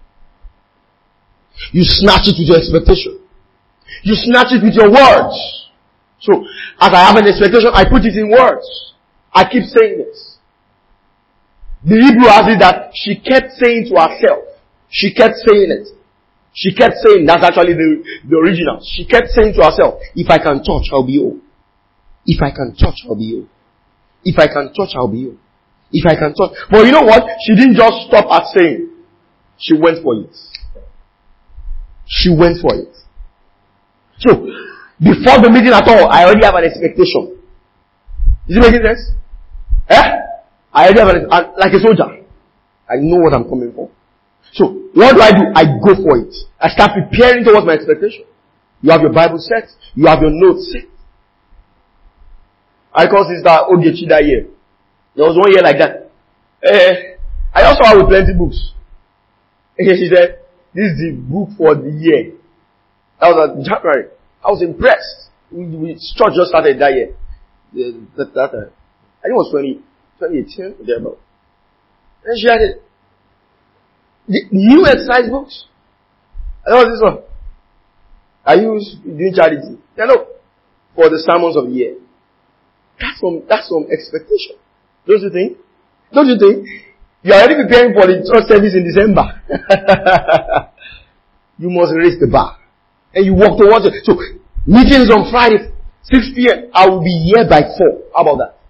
You snatch it with your expectation. You snatch it with your words. So, as I have an expectation, I put it in words. I keep saying this. The Hebrew has it that she kept saying to herself. She kept saying it. She kept saying, that's actually the, the original. She kept saying to herself, if I can touch, I'll be whole. If I can touch, I'll be whole. If I can touch, I'll be whole. If I can touch. But you know what? She didn't just stop at saying. She went for it. She went for it. So, before the meeting at all, I already have an expectation. Is it making sense? Eh? I already have an, like a soldier. I know what I'm coming for. So, what do I do? I go for it. I start preparing towards my expectation. You have your Bible set. You have your notes set. I call Sister Ogechi that year. There was one year like that. Uh, I also have with plenty books. And she said, this is the book for the year. That was in January. I was impressed. We, we church just started that year. The, that, that, uh, I think it was twenty, twenty eighteen. Thereabout. And she had it. The new exercise books. And what was this one? Are you doing charity? Yeah, no. For the sermons of the year. That's some, that's some expectation. Don't you think? Don't you think? You are already preparing for the church service in December. You must raise the bar. And you walk towards it. So, meetings on Friday, six p.m. I will be here by four. How about that?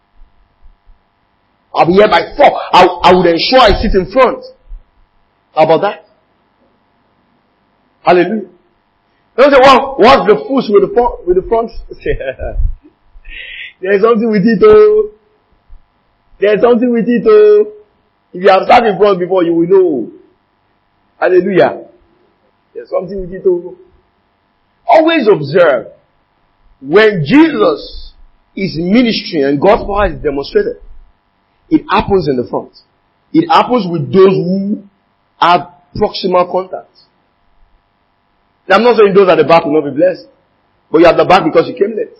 I'll be here by four. I, I would ensure I sit in front. How about that? Hallelujah. Don't say, well, what's the fuss with the front? With the front? There's something with it, oh. There's something with it, oh. If you have sat in front before, you will know. Hallelujah. There's something with it, oh. Always observe, when Jesus is ministering and God's power is demonstrated, it happens in the front. It happens with those who have proximal contact. Now, I'm not saying those at the back will not be blessed, but you have the back because you came late.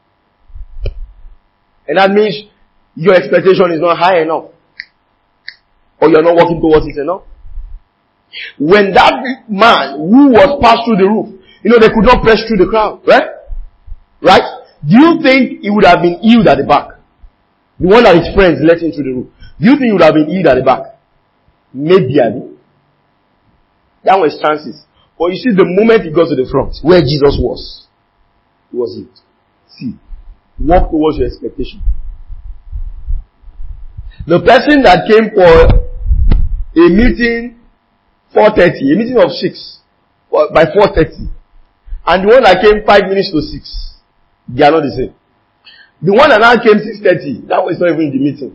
And that means your expectation is not high enough. Or you're not working towards it enough. When that man who was passed through the roof, you know, they could not press through the crowd, right? Right? Do you think he would have been healed at the back? The one that his friends let him through the roof. Do you think he would have been healed at the back? Maybe, I mean. That was chances. But you see, the moment he got to the front, where Jesus was, he was healed. See, walk towards your expectation. The person that came for a meeting four thirty, a meeting of six, by four thirty, and the one that came five minutes to six, they are not the same. The one that now came six thirty, that was not even in the meeting.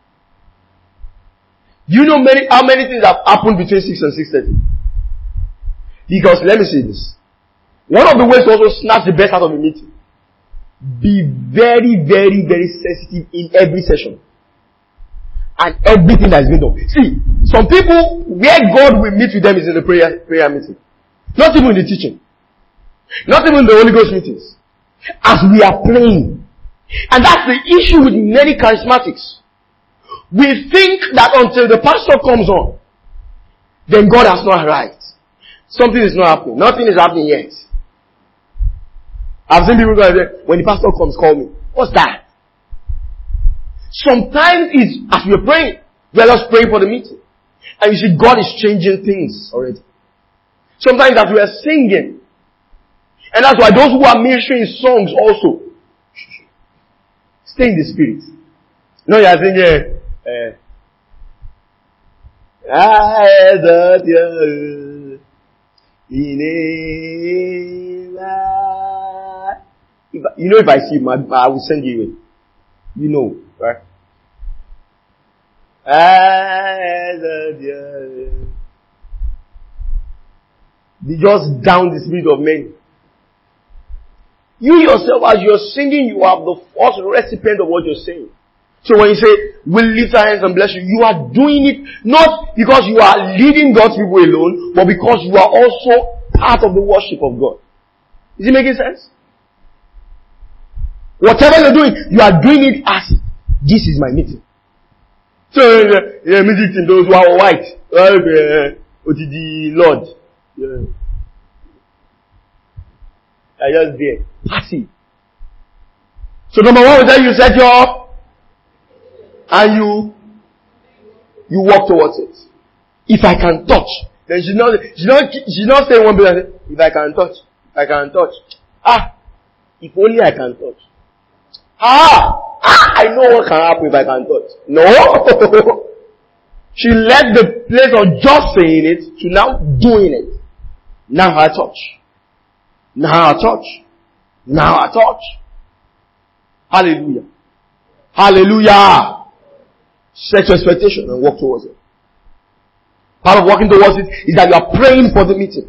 Do you know many, how many things have happened between six and six thirty? Because, let me say this. One of the ways to also snatch the best out of a meeting, be very, very, very sensitive in every session. And everything that is being done. See, some people, where God will meet with them is in the prayer, prayer meeting. Not even in the teaching. Not even in the Holy Ghost meetings. As we are praying. And that's the issue with many charismatics. We think that until the pastor comes on, then God has not arrived. Something is not happening. Nothing is happening yet. I've seen people go and say, when the pastor comes, call me. What's that? Sometimes it's, as we're praying, we're just praying for the meeting. And you see, God is changing things already. Sometimes as we are singing, and that's why those who are ministering songs also, stay in the spirit. No, you are singing, uh, I thought you, if, you know, if I see him, I, I will send you away. You know, right? They just down the spirit of men. You yourself, as you're singing, you have the first recipient of what you're saying. So when you say, we'll lift our hands and bless you, you are doing it not because you are leading God's people alone, but because you are also part of the worship of God. Is it making sense? Whatever you're doing, you are doing it as, this is my meeting. So, uh, yeah, music team, those who are white, uh, O T D Lord. Yeah. I just there. Passive. So number one was that you set you up, and you, you walk towards it. If I can touch, then she's not, she's not, she's not saying one bit, if I can touch, I can touch. Ah, if only I can touch. Ah, ah, I know what can happen if I can touch. No. She left the place of just saying it to now doing it. Now I touch. Now I touch. Now I touch. Hallelujah. Hallelujah. Set your expectation and walk towards it. Part of walking towards it is that you are praying for the meeting.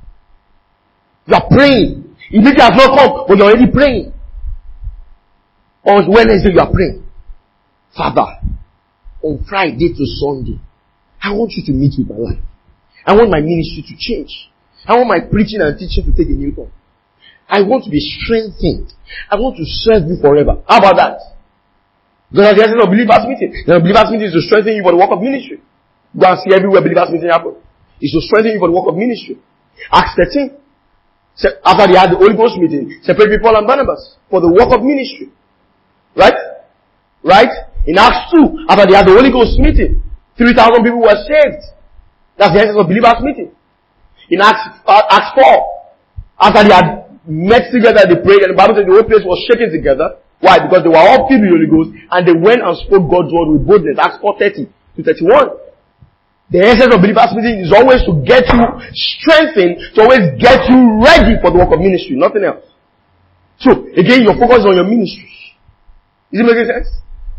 You are praying. The meeting has not come, but you are already praying. On Wednesday you are praying, Father, on Friday to Sunday, I want you to meet with my life. I want my ministry to change. I want my preaching and teaching to take a new turn. I want to be strengthened. I want to serve you forever. How about that? Because at the essence of believers meeting, the believers meeting is to strengthen you for the work of ministry. Go and see everywhere believers meeting happen. It's to strengthen you for the work of ministry. Acts thirteen. After they had the Holy Ghost meeting, separate Paul and Barnabas for the work of ministry. Right? Right? In Acts two, after they had the Holy Ghost meeting, three thousand people were saved. That's the essence of believers meeting. In Acts, uh, Acts four, after they had met together, they prayed, and the Bible said the whole place was shaking together. Why? Because they were all filled with the Holy Ghost, and they went and spoke God's word with boldness. Acts four thirty to thirty-one. The essence of believers meeting is always to get you strengthened, to always get you ready for the work of ministry, nothing else. So, again, your focus is on your ministry. Is it making sense?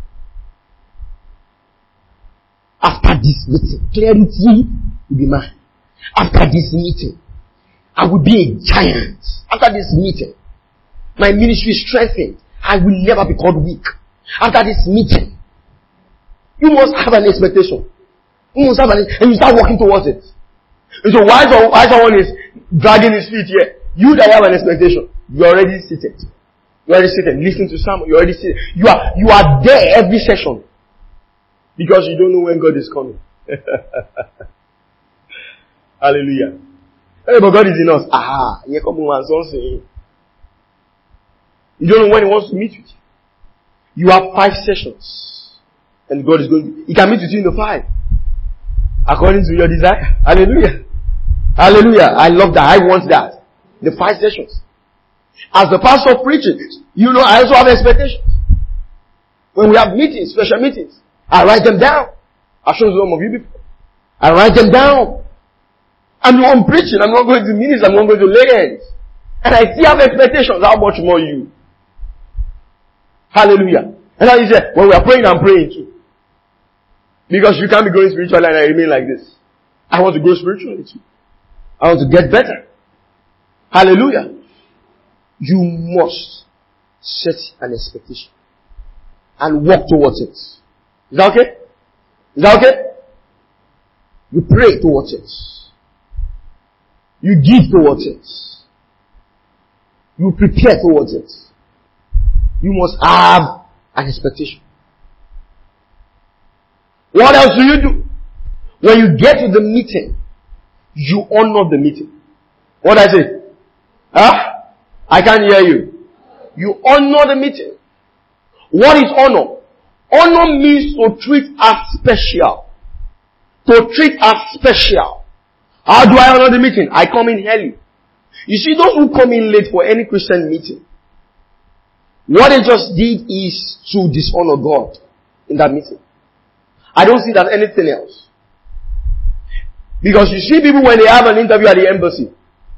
After this meeting, clarity will be mine. After this meeting, I will be a giant. After this meeting, my ministry is strengthened. I will never be called weak. After this meeting, you must have an expectation. You must have an, and you start working towards it. And so why, why someone is dragging his feet here? You that have an expectation, you are already seated. You are already seated. Listening to someone, you are already seated. You are, you are there every session. Because you don't know when God is coming. Hallelujah. Hey, but God is in us. Ah, you don't know when He wants to meet with you. You have five sessions. And God is going to, He can meet with you in the five. According to your desire. Hallelujah. Hallelujah. I love that. I want that. The five sessions. As the pastor preaching, you know, I also have expectations. When we have meetings, special meetings, I write them down. I've shown some of you before. I write them down. I'm not preaching. I'm not going to minister. I'm not going to lay hands. And I still have expectations. How much more you? Hallelujah. And now you say, when we are praying, I'm praying too. Because you can't be growing spiritually and I remain like this. I want to grow spiritually too. I want to get better. Hallelujah. You must set an expectation and work towards it. Is that okay? Is that okay? You pray towards it. You give towards it. You prepare towards it. You must have an expectation. What else do you do? When you get to the meeting, you honor the meeting. What I say? Huh? I can't hear you. You honor the meeting. What is honor? Honor means to treat as special. To treat as special. How do I honor the meeting? I come in early. You see, those who come in late for any Christian meeting, what they just did is to dishonor God in that meeting. I don't see that anything else. Because you see people when they have an interview at the embassy.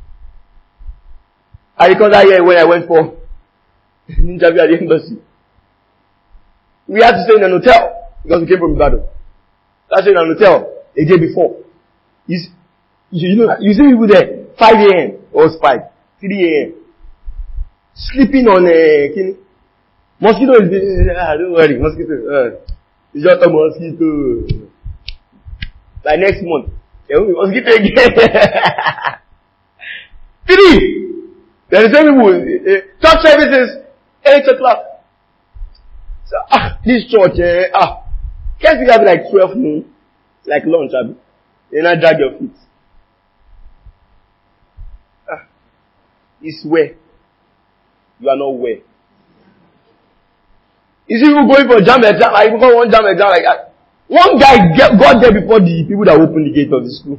I recall that year when I went for an interview at the embassy. We had to stay in an hotel because we came from Ibadan. I stayed in an hotel a day before. You, you know, you see people there, five a.m. or five, three a.m. sleeping on a mosquito. Is, ah, don't worry, mosquito. Uh, it's just a mosquito. Like next month, there will be mosquito again. Three. There is people. Uh, church services eight o'clock. So, ah, this church, eh, ah, can't you have like twelve noon, like lunch, abi? You not drag your feet. Ah, it's where you are not where. You see people going for jam exam, like because one jam exam like that. One guy get, got there before the people that opened the gate of the school.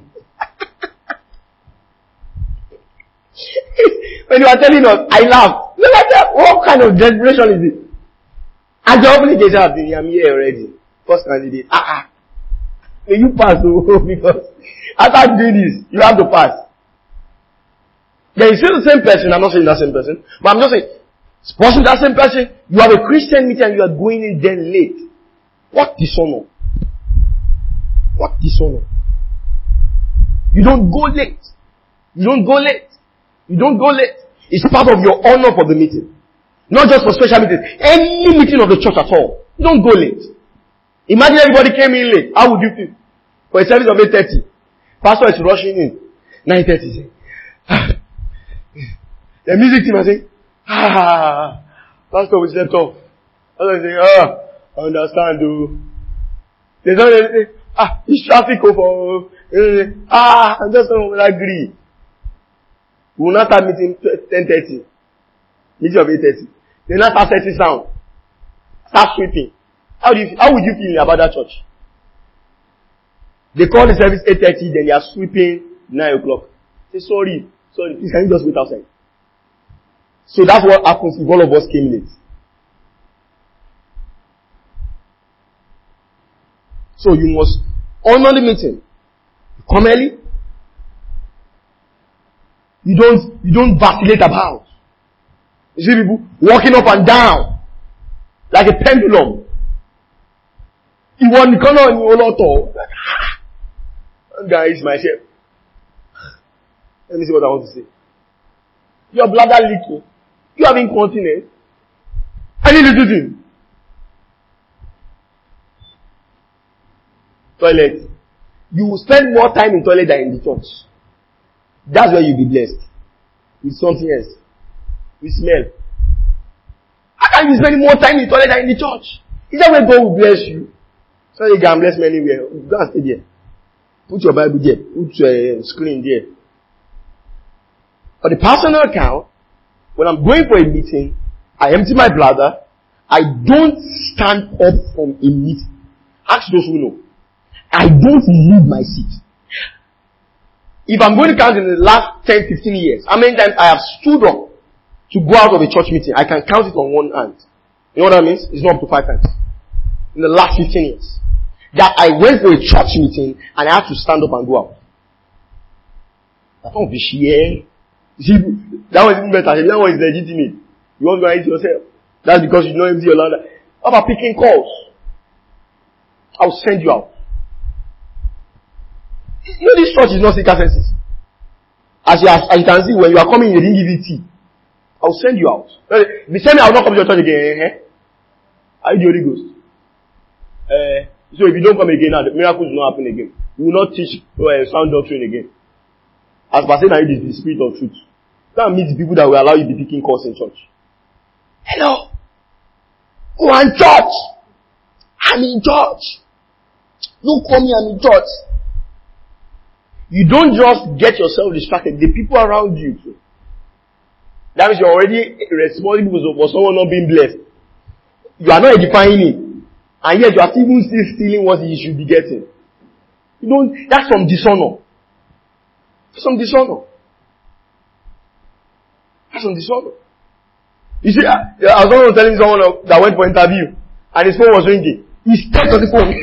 When you are telling us, I laugh. Look at that. What kind of desperation is it? And the opening gate have been, I'm here already. First candidate. Ah ah. May you pass oh, because after doing this, you have to pass. Then you see the same person. I'm not saying that same person, but I'm just saying, supposing that same person, you have a Christian meeting and you are going in there late. What dishonor? What dishonor? You don't go late. You don't go late. You don't go late. It's part of your honor for the meeting. Not just for special meetings. Any meeting of the church at all. Don't go late. Imagine everybody came in late. How would you feel? For a service of eight thirty. Pastor is rushing in. nine thirty. The music team are saying, ah, Pastor will slept off. Pastor is saying, ah, I understand, though. There's no say, ah, it's traffic over. Ah, I just don't agree. We will not start meeting ten thirty. Meeting of eight thirty. They will not start setting sound. Start sweeping. How do you, how would you feel about that church? They call the service eight thirty, then they are sweeping nine o'clock. Say, sorry, sorry, please can you just wait outside? So that's what happens if all of us came late. So you must honor the meeting. You come early. You don't, you don't vacillate about. You see people walking up and down like a pendulum. You want to come on your auto. Guys, my chef. Let me see what I want to say. Your bladder leaking. You have incontinence. Any little thing. Toilet. You will spend more time in toilet than in the church. That's where you'll be blessed. With something else. With smell. How can you spend more time in toilet than in the church? Is that where God will bless you? So you can bless me anywhere. Go and stay there. Put your Bible there. Put your screen there. For the personal account, when I'm going for a meeting, I empty my bladder. I don't stand up from a meeting. Ask those who know. I don't leave my seat. If I'm going to count in the last ten, fifteen years, how many times I have stood up to go out of a church meeting, I can count it on one hand. You know what that means? It's not up to five times. In the last fifteen years. That I went for a church meeting and I had to stand up and go out. That one be sheer. That was even better. That one is legitimate. You want to write yourself. That's because you know empty your land. How about picking calls? I'll send you out. You know this church is not seeker senses. As you, as you can see, when you are coming, they didn't give you tea. I'll send you out. The same I will not come to your church again. Eh? Are you the Holy Ghost? Uh, so if you don't come again now, the miracles will not happen again. You will not teach uh, sound doctrine again. As per saying, it is the spirit of truth. That means the people that will allow you to be picking calls in church. Hello. Oh, I'm in church. I'm in church. Don't call me, I'm in church. You don't just get yourself distracted. The people around you too. That means you're already responsible for someone not being blessed. You are not edifying it. And yet you are even still stealing what you should be getting. You don't, that's from dishonor. That's from dishonor. That's from dishonor. You see, I, I was someone telling someone that went for interview and his phone was ringing. He stepped on the phone.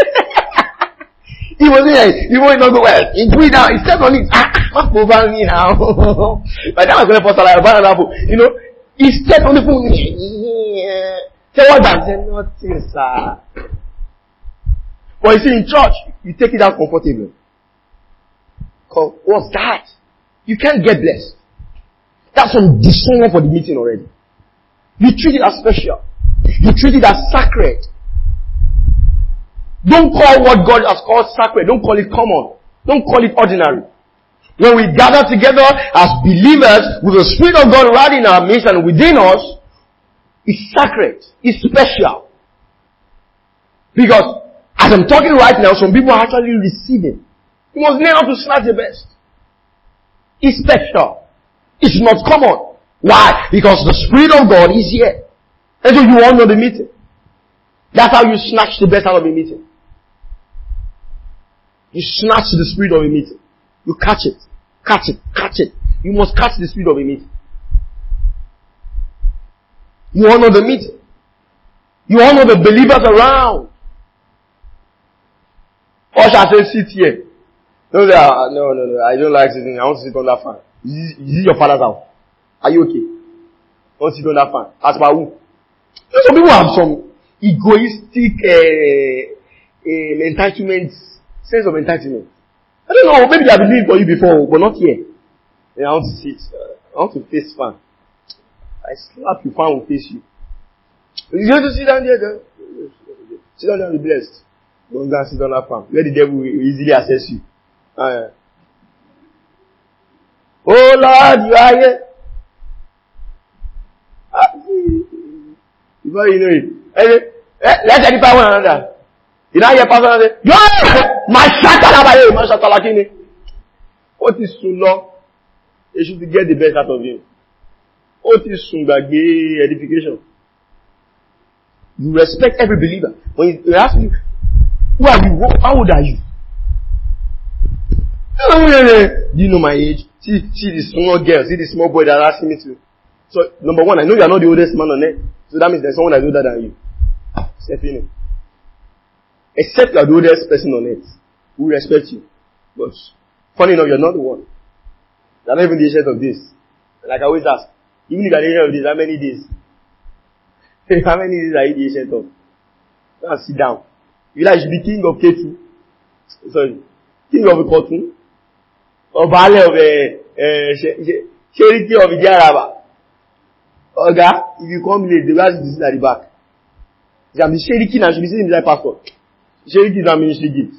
He was there. He was not go well. He put it down. He stepped on it. Ah, what's over me now? By the time I was going for salary, you know, he stepped on the phone. Say what that? Say nothing, sir. But you see, in church, you take it out comfortable. Cause what's that? You can't get blessed. That's some dishonor for the meeting already. You treat it as special. You treat it as sacred. Don't call what God has called sacred. Don't call it common. Don't call it ordinary. When we gather together as believers with the Spirit of God right in our midst and within us, it's sacred. It's special. Because as I'm talking right now, some people are actually receiving. You must learn how to snatch the best. It's special. It's not common. Why? Because the Spirit of God is here. And so you honor the meeting. That's how you snatch the best out of a meeting. You snatch the spirit of a meeting. You catch it. Catch it. Catch it. You must catch the spirit of a meeting. You honor the meeting. You honor the believers around. Or shall I say sit here? No, no, no, no. I don't like sitting. I want to sit on that fan. Is this your father's house? Are you okay? I want to sit on that fan. As per who? Some people have some egoistic uh, uh, entitlement, sense of entitlement. I don't know, maybe they have been doing it for you before, but not here. And I want to sit, uh, I want to face fan. I slap you, fan will face you. You have to sit down there, girl. Sit down there and be blessed. Don't go and sit on that farm where the devil will easily access you. Uh, oh Lord, you are here. Ah, before you know it, eh, let's edify one another. You know your pastor and say, yo, my shakalabaye, my shakalakini. What is so long? They should get the best out of you. What is sungage edification? You respect every believer. When you ask me, who are you? How old are you? Do you know my age? See, see the small girl, see the small boy that asking me to. So, number one, I know you are not the oldest man on earth. So that means there's someone that is older than you. Stephanie. Except you are the oldest person on earth. We respect you. But, funny enough, you are not the one. You are not even the agent of this. Like I always ask, even if you are the agent of this, how many days? How many days are you the agent of? Now sit down. You like, you should be king of K two. Sorry. King of Ikotun. Or Bale of Cherity of Idiaraba. Oga, if you come late, the guys will sit at the back. You can be Cherity and should be sitting beside pastor. Cherity is a ministry gift.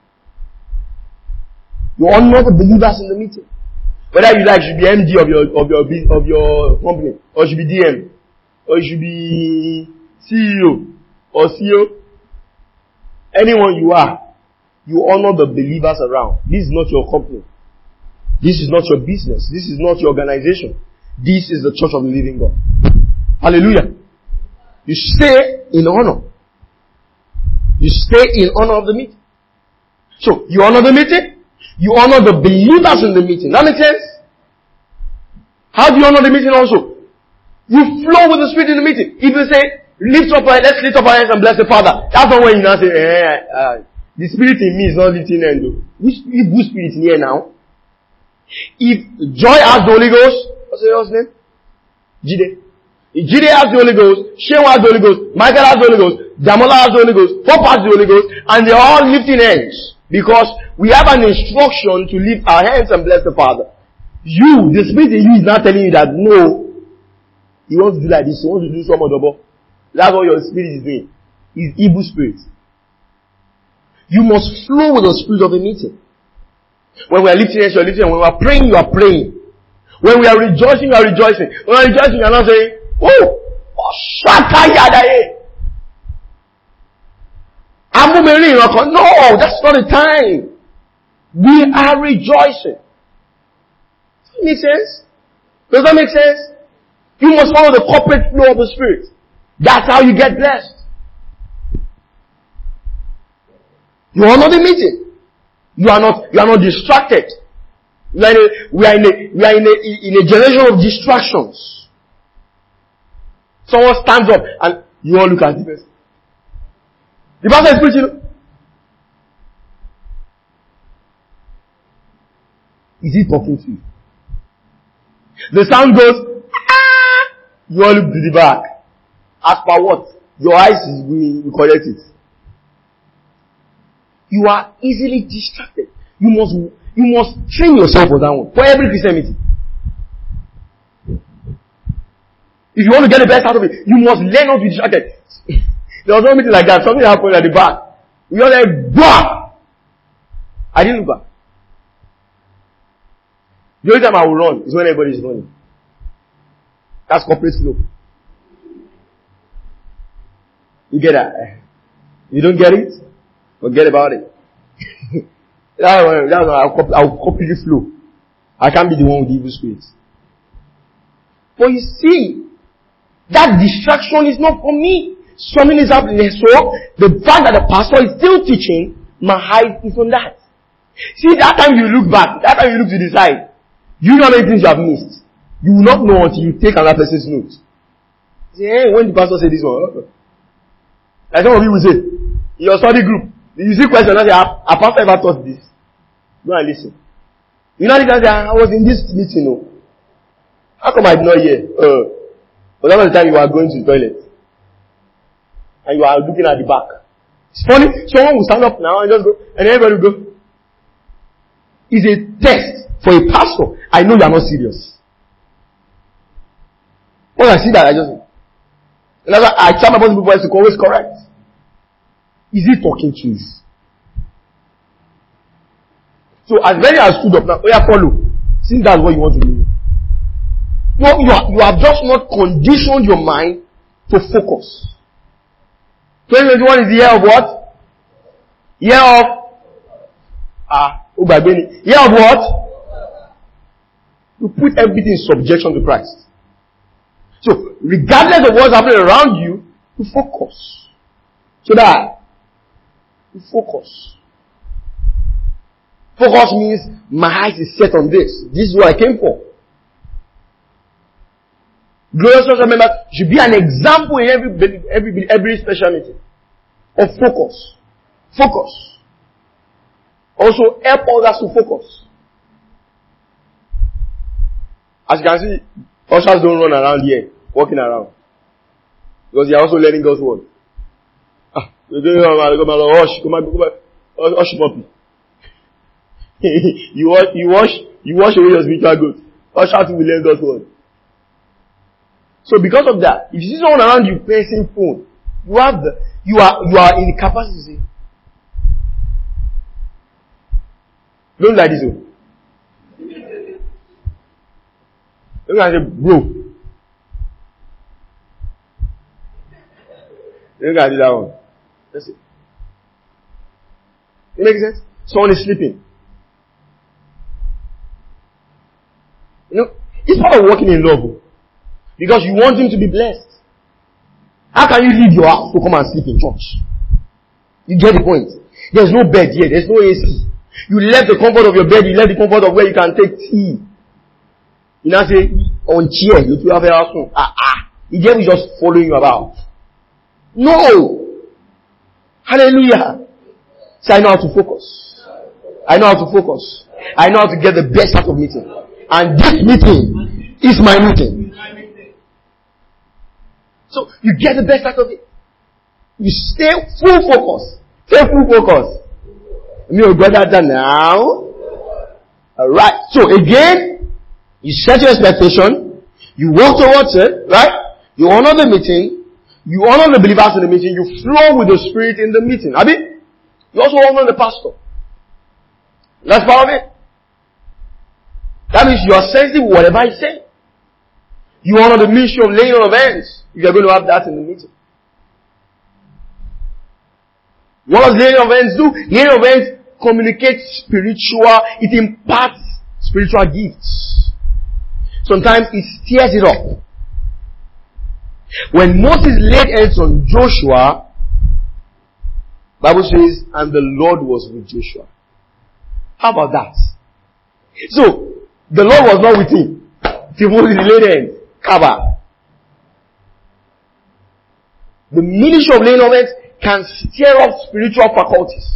You honor the believers in the meeting. Whether you like, you should be M D of your of your of your company, or you should be D M, or you should be C E O or C E O. Anyone you are, you honor the believers around. This is not your company. This is not your business. This is not your organization. This is the church of the living God. Hallelujah. You stay in honor. You stay in honor of the meeting. So, you honor the meeting. You honor the believers in the meeting. That makes sense? How do you honor the meeting also? You flow with the Spirit in the meeting. If you say, lift up our, let's lift up our hands and bless the Father. That's not when you now say, eh, uh, the Spirit in me is not lifting hand. Which, which Spirit in here now? If Joy has the Holy Ghost, what's your name? Jide. If Jide has the Holy Ghost, Shewa has the Holy Ghost, Michael has the Holy Ghost, Damola has the Holy Ghost, Pop has the Holy Ghost, and they're all lifting hands. Because we have an instruction to lift our hands and bless the Father. You, the Spirit in you is not telling you that no, he wants to do like this, he wants to do some other. That's what your spirit is doing. It's evil spirit. You must flow with the spirit of a meeting. When we are lifting hands, you are lifting hands. When we are praying, you are praying. When we are rejoicing, you are rejoicing. When we are rejoicing, you are not saying, oh, oh shaka yadaye. No, that's not the time. We are rejoicing. Does that make sense? Does that make sense? You must follow the corporate flow of the Spirit. That's how you get blessed. You honor the meeting. You are not, you are not distracted. We are in a, we are in a, we are in a, in a generation of distractions. Someone stands up and you all look at the person. The pastor is preaching. Is he talking to you? The sound goes, ah! You all look to the back. As per what? Your eyes is going to collect it. You are easily distracted. You must, you must train yourself for that one. For every Christian meeting. If you want to get the best out of it, you must learn not to be distracted. There was one meeting like that. Something happened at the back. We all like, bah! I didn't look back. The only time I will run is when everybody is running. That's corporate flow. You get that? You don't get it? Forget about it. That's why I'll, I'll copy the flow. I can't be the one with the evil spirits. But you see, that distraction is not for me. Something is happening. So, the fact that the pastor is still teaching, my eyes is on that. See, that time you look back, that time you look to the side, you know many things you have missed. You will not know until you take another person's notes. Say, hey, when the pastor said this one, like some of you will say, in your study group, you see questions, and say, a pastor ever taught this? Go and listen. You know, say, I was in this meeting, no. How come I did not hear? Uh, but that was the time you were going to the toilet. And you are looking at the back. It's funny, someone will stand up now and just go, and everybody will go. It's a test for a pastor. I know you are not serious. When I see that, I just, and that's why I tell my people to always correct. Is he talking to you? So as many as stood up now, oh yeah, follow. Since that's what you want to do. No, you, are, you have just not conditioned your mind to focus. twenty twenty-one is the year of what? Year of ah, Ubabeni. Year of what? You put everything in subjection to Christ. So, regardless of what's happening around you, you focus. So that you focus. Focus means my eyes is set on this. This is what I came for. Glorious social members should be an example in every every every special meeting of focus. Focus. Also help others to focus. As you can see, ushers don't run around here, walking around. Because they are also learning God's word. Ah, you wash, come on, come on, wash puppy. You wash, you wash, you wash away your spiritual goods. Ushers will learn God's word. So because of that, if you see someone around you pressing phone, you have the, you are, you are in the capacity to say, don't like this one. Don't like say, bro. Don't like that one. That's it. It makes sense? Someone is sleeping. You know, it's part of working in love. Because you want him to be blessed. How can you leave your house to come and sleep in church? You get the point. There's no bed here. There's no A C. You left the comfort of your bed. You left the comfort of where you can take tea. You now say, on chair, you two have a house. Ah, ah. The devil is just following you about. No. Hallelujah. So I know how to focus. I know how to focus. I know how to get the best out of meeting. And this meeting is my meeting. So you get the best out of it. You stay full focus. Stay full focus. Me will go that now. Alright. So again, you set your expectation. You work towards it. Right? You honor the meeting. You honor the believers in the meeting. You flow with the Spirit in the meeting. I mean, you also honor the pastor. That's part of it. That means you are sensitive to whatever I say. You honor the ministry of laying on of hands. If you are going to have that in the meeting. What does laying of hands do? Laying of hands communicates spiritual, it imparts spiritual gifts. Sometimes it stirs it up. When Moses laid hands on Joshua, Bible says, and the Lord was with Joshua. How about that? So, the Lord was not with him. Till Moses laid hands. Kaba. The ministry of laying on hands can stir up spiritual faculties.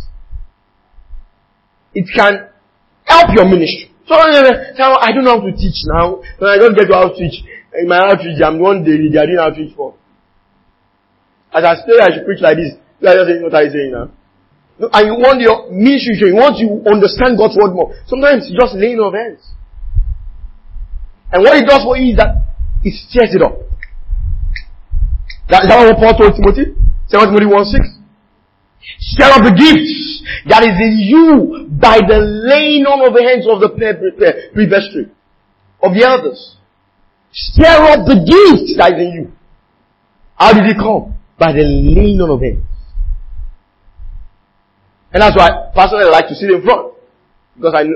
It can help your ministry. So, I don't know how to teach now. When I don't get to outreach, in my outreach, I'm one day, they are doing outreach for. As I say, I should preach like this. You are just saying what I'm saying now. And you want your ministry, you want to understand God's word more. Sometimes it's just laying on hands. And what it does for you is that it stirs it up. That, is that what Paul told Timothy? Second Timothy one six. Stir up the gifts that is in you by the laying on of the hands of the presbytery, of the elders. Stir up the gift that is in you. How did it come? By the laying on of hands. And that's why personally I like to sit in front. Because I know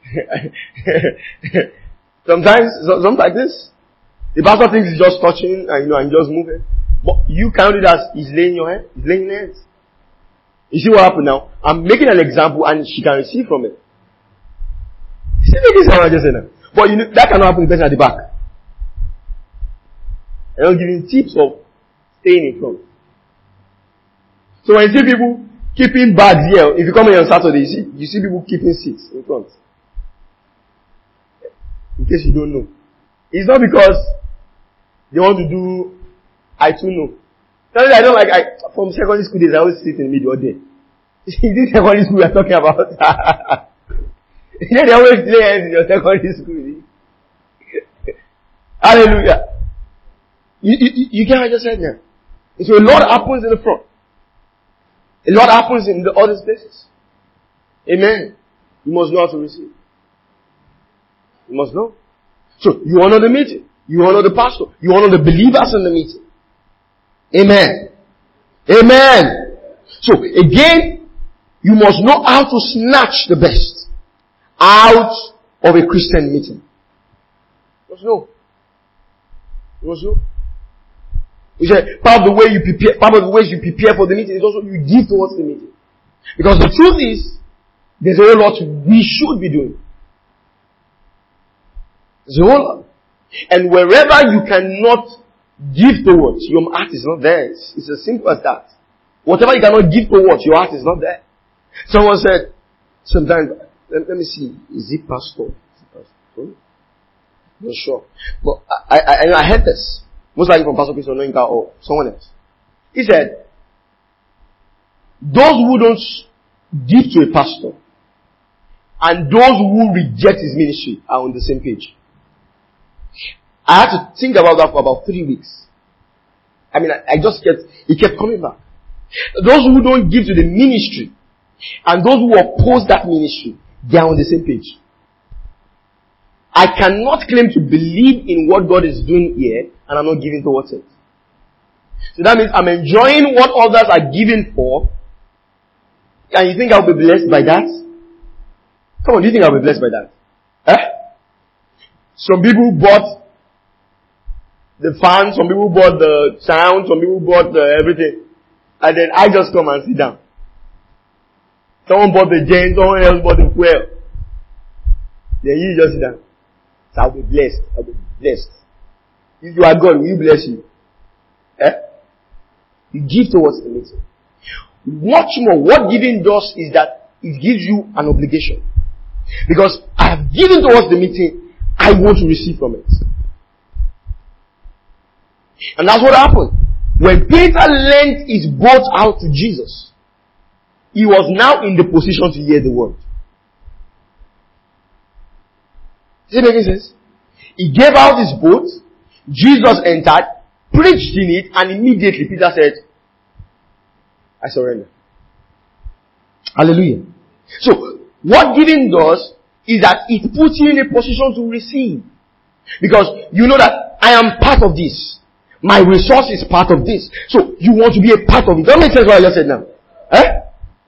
sometimes, sometimes like this, the pastor thinks he's just touching and you know, and just moving. But you count it as he's laying your hand, he's laying hands. You see what happened now? I'm making an example and she can receive from it. See this what I just said now. But you know, that cannot happen to the person at the back. And I'm giving tips of staying in front. So when you see people keeping bags here, if you come here on Saturday, you see, you see people keeping seats in front. In case you don't know. It's not because they want to do, I too know. I don't like, I, from secondary school days, I always sit in the middle there. Is this secondary school we are talking about? They always lay hands in your secondary school. Hallelujah. You, you, you get what I just said now? So a lot happens in the front. A lot happens in the other places. Amen. You must know how to receive. You must know. So you honor the meeting. You honor the pastor. You honor the believers in the meeting. Amen. Amen. So again, you must know how to snatch the best out of a Christian meeting. You must know. You must know. You say, part of the way you prepare, part of the ways you prepare for the meeting is also you give towards the meeting. Because the truth is, there's a whole lot we should be doing. There's a whole lot. And wherever you cannot give towards, your heart is not there. It's, it's as simple as that. Whatever you cannot give towards, your heart is not there. Someone said, sometimes, let, let me see, is it pastor? Is it pastor? Not sure. But I, I, I heard this. Most likely from Pastor Chris Onoinka or someone else. He said, those who don't give to a pastor and those who reject his ministry are on the same page. I had to think about that for about three weeks. I mean, I, I just kept, it kept coming back. Those who don't give to the ministry and those who oppose that ministry, they are on the same page. I cannot claim to believe in what God is doing here and I'm not giving towards it. So that means I'm enjoying what others are giving for. And you think I'll be blessed by that? Come on, do you think I'll be blessed by that? Eh? Some people bought the fan, some people bought the sound, some people bought the everything. And then I just come and sit down. Someone bought the gen, someone else bought the fuel. Then you just sit down. So I'll be blessed. I'll be blessed. If you are God, will you bless you? Eh? You give towards the meeting. Much more, what giving does is that it gives you an obligation. Because I have given towards the meeting, I want to receive from it. And that's what happened. When Peter lent his boat out to Jesus, he was now in the position to hear the word. Is it making sense? He gave out his boat, Jesus entered, preached in it, and immediately Peter said, I surrender. Hallelujah. So, what giving does is that it puts you in a position to receive. Because you know that I am part of this. My resource is part of this. So, you want to be a part of it. That makes sense what I just said now. Eh?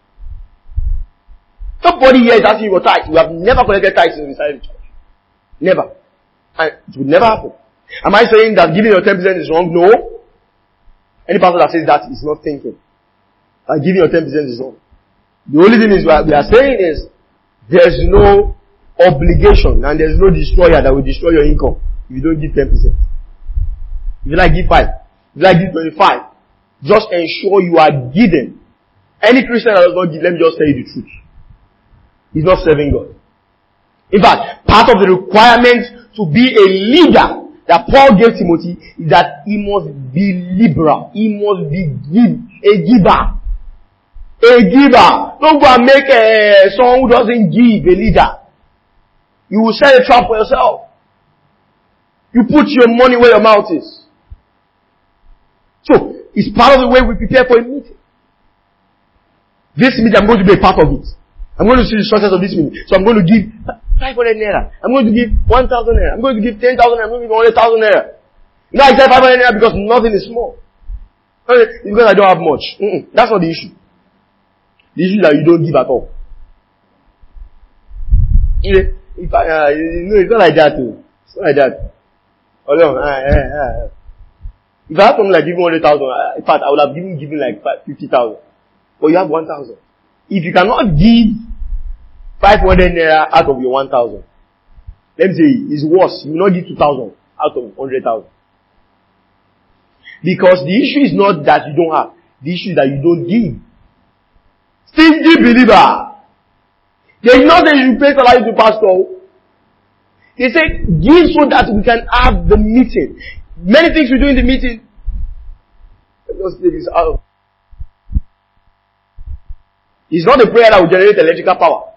Nobody here is asking you for tithes. We have never collected tithes in the side of the church. Never. And it would never happen. Am I saying that giving your ten percent is wrong? No. Any pastor that says that is not thinking. That giving your ten percent is wrong. The only thing is what we are saying is there's no obligation and there's no destroyer that will destroy your income if you don't give ten percent. If you like, give five. If you like, give twenty-five. Just ensure you are giving. Any Christian that does not give, let me just tell you the truth. He's not serving God. In fact, part of the requirement to be a leader that Paul gave Timothy is that he must be liberal. He must be give, a giver. A giver. Don't go and make a, someone who doesn't give a leader. You will set a trap for yourself. You put your money where your mouth is. So, it's part of the way we prepare for a meeting. This meeting, I'm going to be a part of it. I'm going to see the structures of this meeting. So I'm going to give five hundred naira. I'm going to give one thousand naira. I'm going to give ten thousand naira. I'm going to give one hundred thousand naira. You know, I said five hundred naira because nothing is small. It's because I don't have much. Mm-mm. That's not the issue. The issue is that you don't give at all. If I, uh, you know, it's not like that too. It's not like that. Hold on. Uh, uh, uh. If I had something like giving one hundred thousand, uh, in fact, I would have given, given like fifty thousand. But you have one thousand. If you cannot give five hundred naira out of your one thousand, let me say, it's worse. You will not give two thousand out of one hundred thousand. Because the issue is not that you don't have. The issue is that you don't give. Stingy believer. They know that you pay salary to pastor. They say, give so that we can have the meeting. Many things we do in the meeting. Let's take this out. It's not a prayer that will generate electrical power.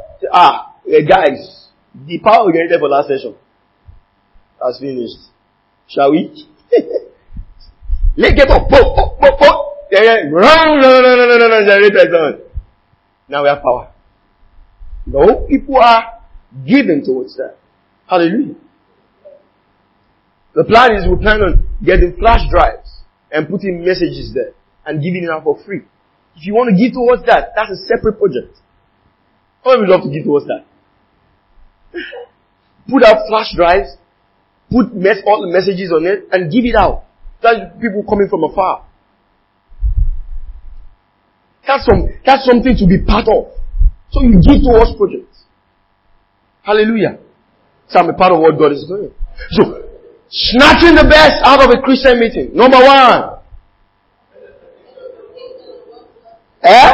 Ah, guys, the power we generated for last session has finished. Shall we? Let's get up. Pop, pop, pop, pop. Yeah, yeah. Run, no, no, no, no, no, no. Generator is on. Now we have power. No, people are giving towards that. Hallelujah. The plan is we plan on getting flash drives and putting messages there and giving it out for free. If you want to give towards that, that's a separate project. I would love to give towards that. Put out flash drives, put mess, all the messages on it, and give it out. That's people coming from afar. That's some, that's something to be part of. So you give towards projects. Hallelujah. So I'm a part of what God is doing. So, snatching the best out of a Christian meeting. Number one. Eh?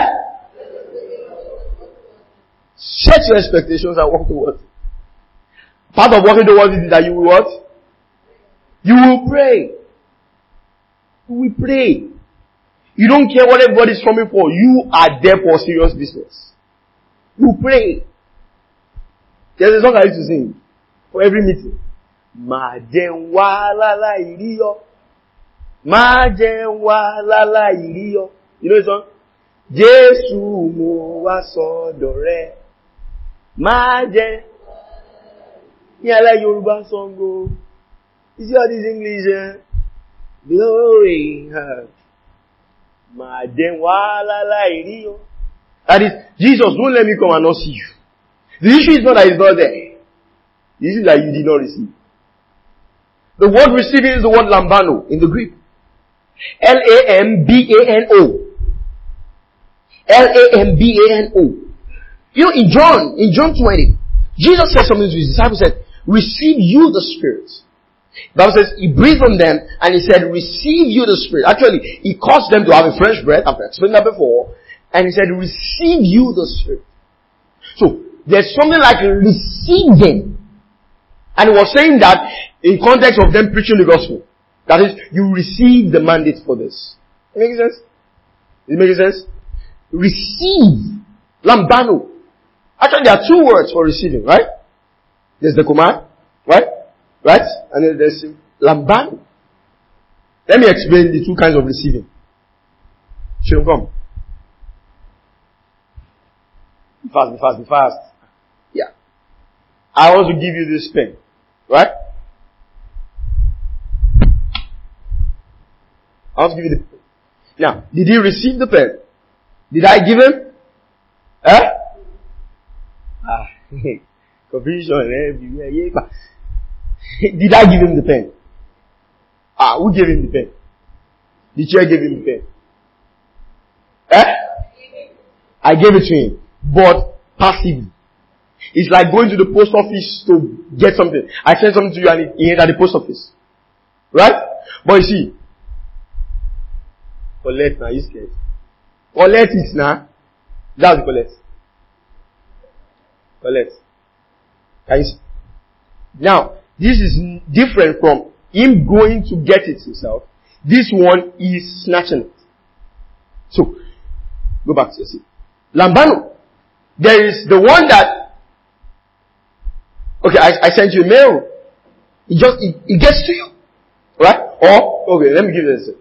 Set your expectations and walk towards it. Part of walking towards it is that you will what? You will pray. You will pray. You don't care what everybody's coming for. You are there for serious business. You pray. There's a song I used to sing for every meeting. Majenwa lala iriyo. Majenwa lala iriyo. You know the song? Jesu mo wa sodo re. Majen. Yeah, I like Yoruba song go. You see all this English, eh? Glory. Majenwa lala iriyo. That is, Jesus, don't let me come and not see you. The issue is not that he's not there. The issue is that you did not receive. The word receiving is the word lambano in the Greek. L A M B A N O. L A M B A N O. You know, in John, in John twenty, Jesus said something to his disciples, said, receive you the Spirit. The Bible says, he breathed on them and he said, receive you the Spirit. Actually, he caused them to have a fresh breath. I've explained that before. And he said, receive you the Spirit. So, there's something like receiving. And he was saying that in context of them preaching the gospel. That is, you receive the mandate for this. It makes sense? It makes sense? Receive. Lambano. Actually, there are two words for receiving, right? There's the command, right? Right? And then there's lambano. Let me explain the two kinds of receiving. Should come. Be fast, be fast, be fast. Yeah. I want to give you this pen. Right? I want to give you the pen. Now, did he receive the pen? Did I give him? Eh? Ah, confusion everywhere. Did I give him the pen? Ah, who gave him the pen? The chair gave him the pen. Eh? I gave it to him. But passively. It's like going to the post office to get something. I sent something to you and it at the post office. Right? But you see, collect now, you scared. Collect it now. That's the collect. Collect. Can you see? Now, this is different from him going to get it himself. This one is snatching it. So, go back to your seat. Lambano. There is the one that, okay, I, I sent you a mail. It just, it, it gets to you. Right? Or, okay, let me give you this.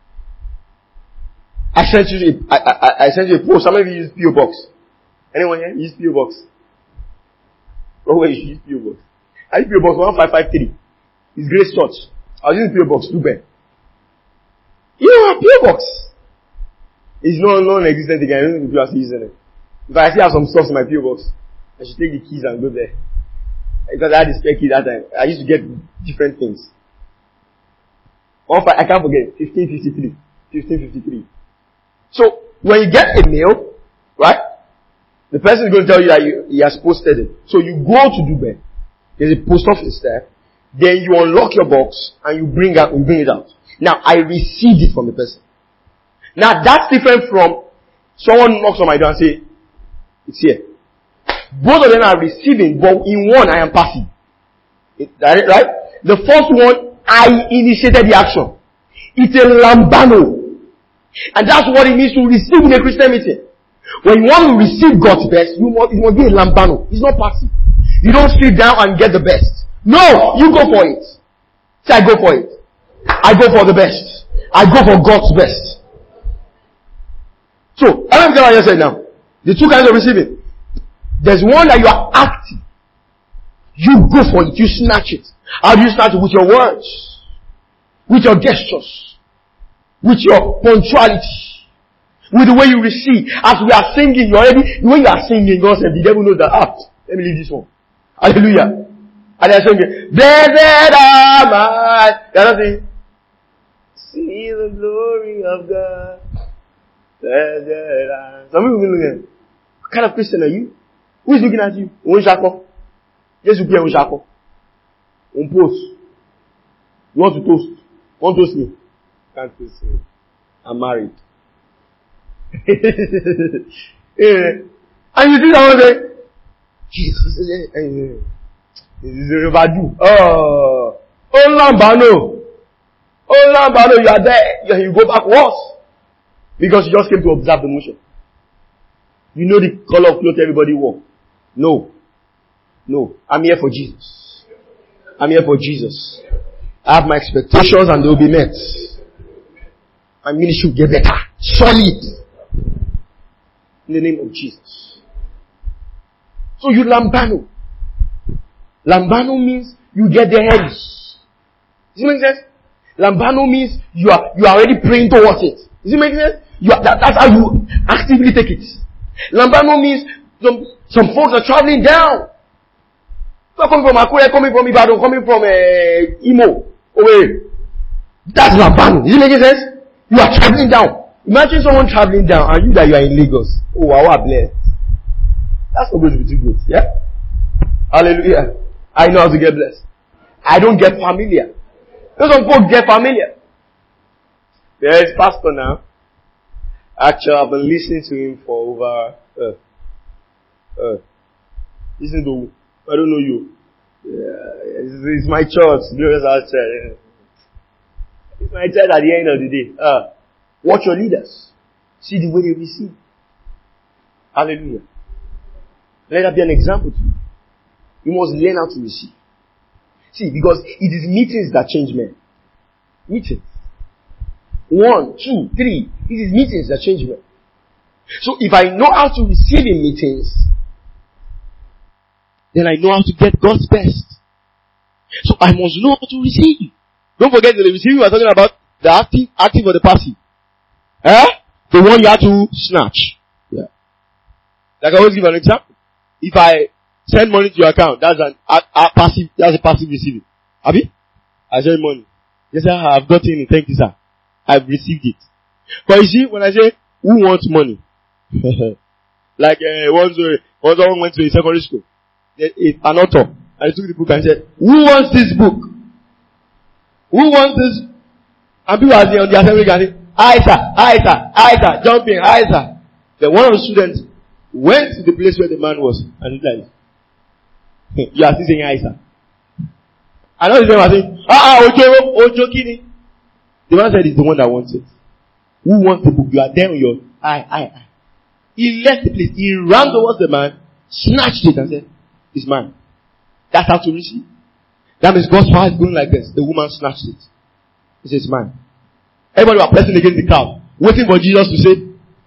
I sent you, a, I, I, I sent you a post. How many of you use P O Box? Anyone here use P O Box? Oh, wait, you use P O Box. I use P O Box one five five three. It's Grace Church. I was using P O Box two bed. You know, P O Box. It's no non-existent again. I don't think people are still using it. If I still have some stuff in my P O Box, I should take the keys and go there. Because I had the spare key that time. I used to get different things. One five, I can't forget. fifteen fifty-three. fifteen fifty-three. So, when you get a mail, right? The person is going to tell you that you, he has posted it. So you go to Dubai. There's a post office there. Then you unlock your box and you bring out, you bring it out. Now, I received it from the person. Now, that's different from someone knocks on my door and say, it's here. Both of them are receiving, but in one I am passive. It, right? The first one, I initiated the action. It's a lambano. And that's what it means to receive in a Christian meeting. When you want to receive God's best, you must, it must be a lambano. It's not passive. You don't sit down and get the best. No, you go for it. Say, I go for it. I go for the best. I go for God's best. So, I don't know what I just said now. The two kinds of receiving. There's one that you are acting. You go for it. You snatch it. How do you snatch it? With your words. With your gestures. With your punctuality. With the way you receive. As we are singing, you already, the way you are singing, God said, the devil knows that, ah, let me leave this one. Hallelujah. And they're singing, blessed am I. They're not saying, see the glory of God. Blessed am I. Some people will be looking, what kind of Christian are you? Who is looking at you? One shako. Yes, you play one shako. One post. You want to toast? You want to toast me? Can't toast me. I'm married. Yeah. And you see someone say, Jesus, this is a overdo. Oh, oh Lambano. Oh Lambano, you are there. You go back worse. Because you just came to observe the motion. You know the color of clothes everybody wore. No. No. I'm here for Jesus. I'm here for Jesus. I have my expectations and they will be met. My ministry will get better. Solid. In the name of Jesus. So you lambano. Lambano means you get there early. Does it make sense? Lambano means you are you are already praying towards it. Does it make sense? You are, that, that's how you actively take it. Lambano means some, some folks are traveling down. Not coming from Akure, coming from Ibadan, coming from uh, Imo. Away. That's Lambano. Does it make sense? You are traveling down. Imagine someone traveling down and you that you are in Lagos. Oh, wow, wow, blessed. That's not going to be too good. Yeah? Hallelujah. I know how to get blessed. I don't get familiar. Those some folks get familiar. There is pastor now. Actually, I've been listening to him for over, uh, uh, listen to, I don't know you. Yeah, it's, it's my church. Glorious outside. It's my church at the end of the day. Uh, watch your leaders. See the way they receive. Hallelujah. Let that be an example to you. You must learn how to receive. See, because it is meetings that change men. Meetings. One, two, three. It is meetings that change men. So if I know how to receive in meetings, then I know how to get God's best. So I must know how to receive. Don't forget the receiving we are talking about, the active, active or the passive. Eh? The one you have to snatch. Yeah. Like I always give an example. If I send money to your account, that's an a, a passive, that's a passive receiving. Abi? I send money. Yes, sir, I've gotten it. Thank you, sir. I've received it. But you see, when I say, who wants money? Like, uh, once, uh, once someone went to a secondary school, an author, and he took the book and said, who wants this book? Who wants this? And people are on the assembly and say, I, sir, I, sir, I, sir, jumping, I, sir. Then one of the students went to the place where the man was, and he said, you are still saying I, sir. And all the them are saying, ah, ah, Ojo, Ojo Kini. The man said, he's the one that wants it. Who wants the book? You are there on your I, I, I. He left the place. He ran towards the man, snatched it, and said, it's mine. That's how to receive. That means God's power is going like this. The woman snatched it. He says, man. Everybody were pressing against the crowd, waiting for Jesus to say,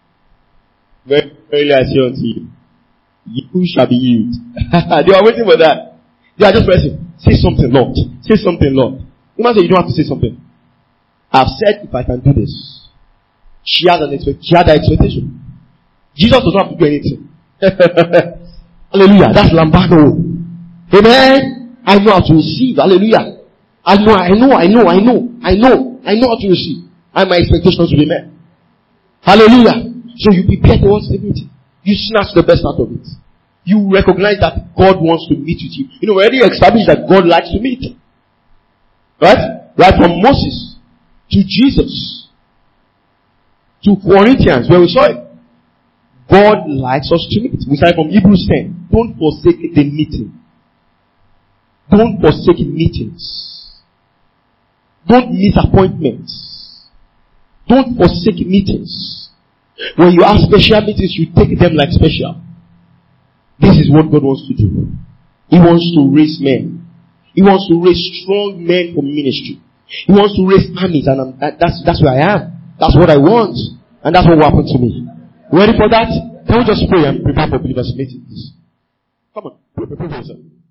very, very I say unto you, you shall be healed. They were waiting for that. They are just pressing. Say something, Lord. Say something, Lord. The man said, you don't have to say something. I've said, if I can do this. She had an expect, she had an expectation. Jesus does not have to do anything. Hallelujah. That's lambano. Amen. I know how to receive. Hallelujah. I know, I know, I know, I know, I know, I know how to receive. And my expectations will be met. Hallelujah. So you prepare towards the meeting. You snatch the best out of it. You recognize that God wants to meet with you. You know, we already established that God likes to meet. Right? Right from Moses to Jesus to Corinthians, where we saw it. God likes us to meet. We started from Hebrews ten. Don't forsake the meeting. Don't forsake meetings. Don't miss appointments. Don't forsake meetings. When you have special meetings, you take them like special. This is what God wants to do. He wants to raise men. He wants to raise strong men for ministry. He wants to raise armies, and I'm, that, that's that's where I am. That's what I want, and that's what will happen to me. Ready for that? Can we just pray and prepare for believers' meetings? Come on, prepare for yourself.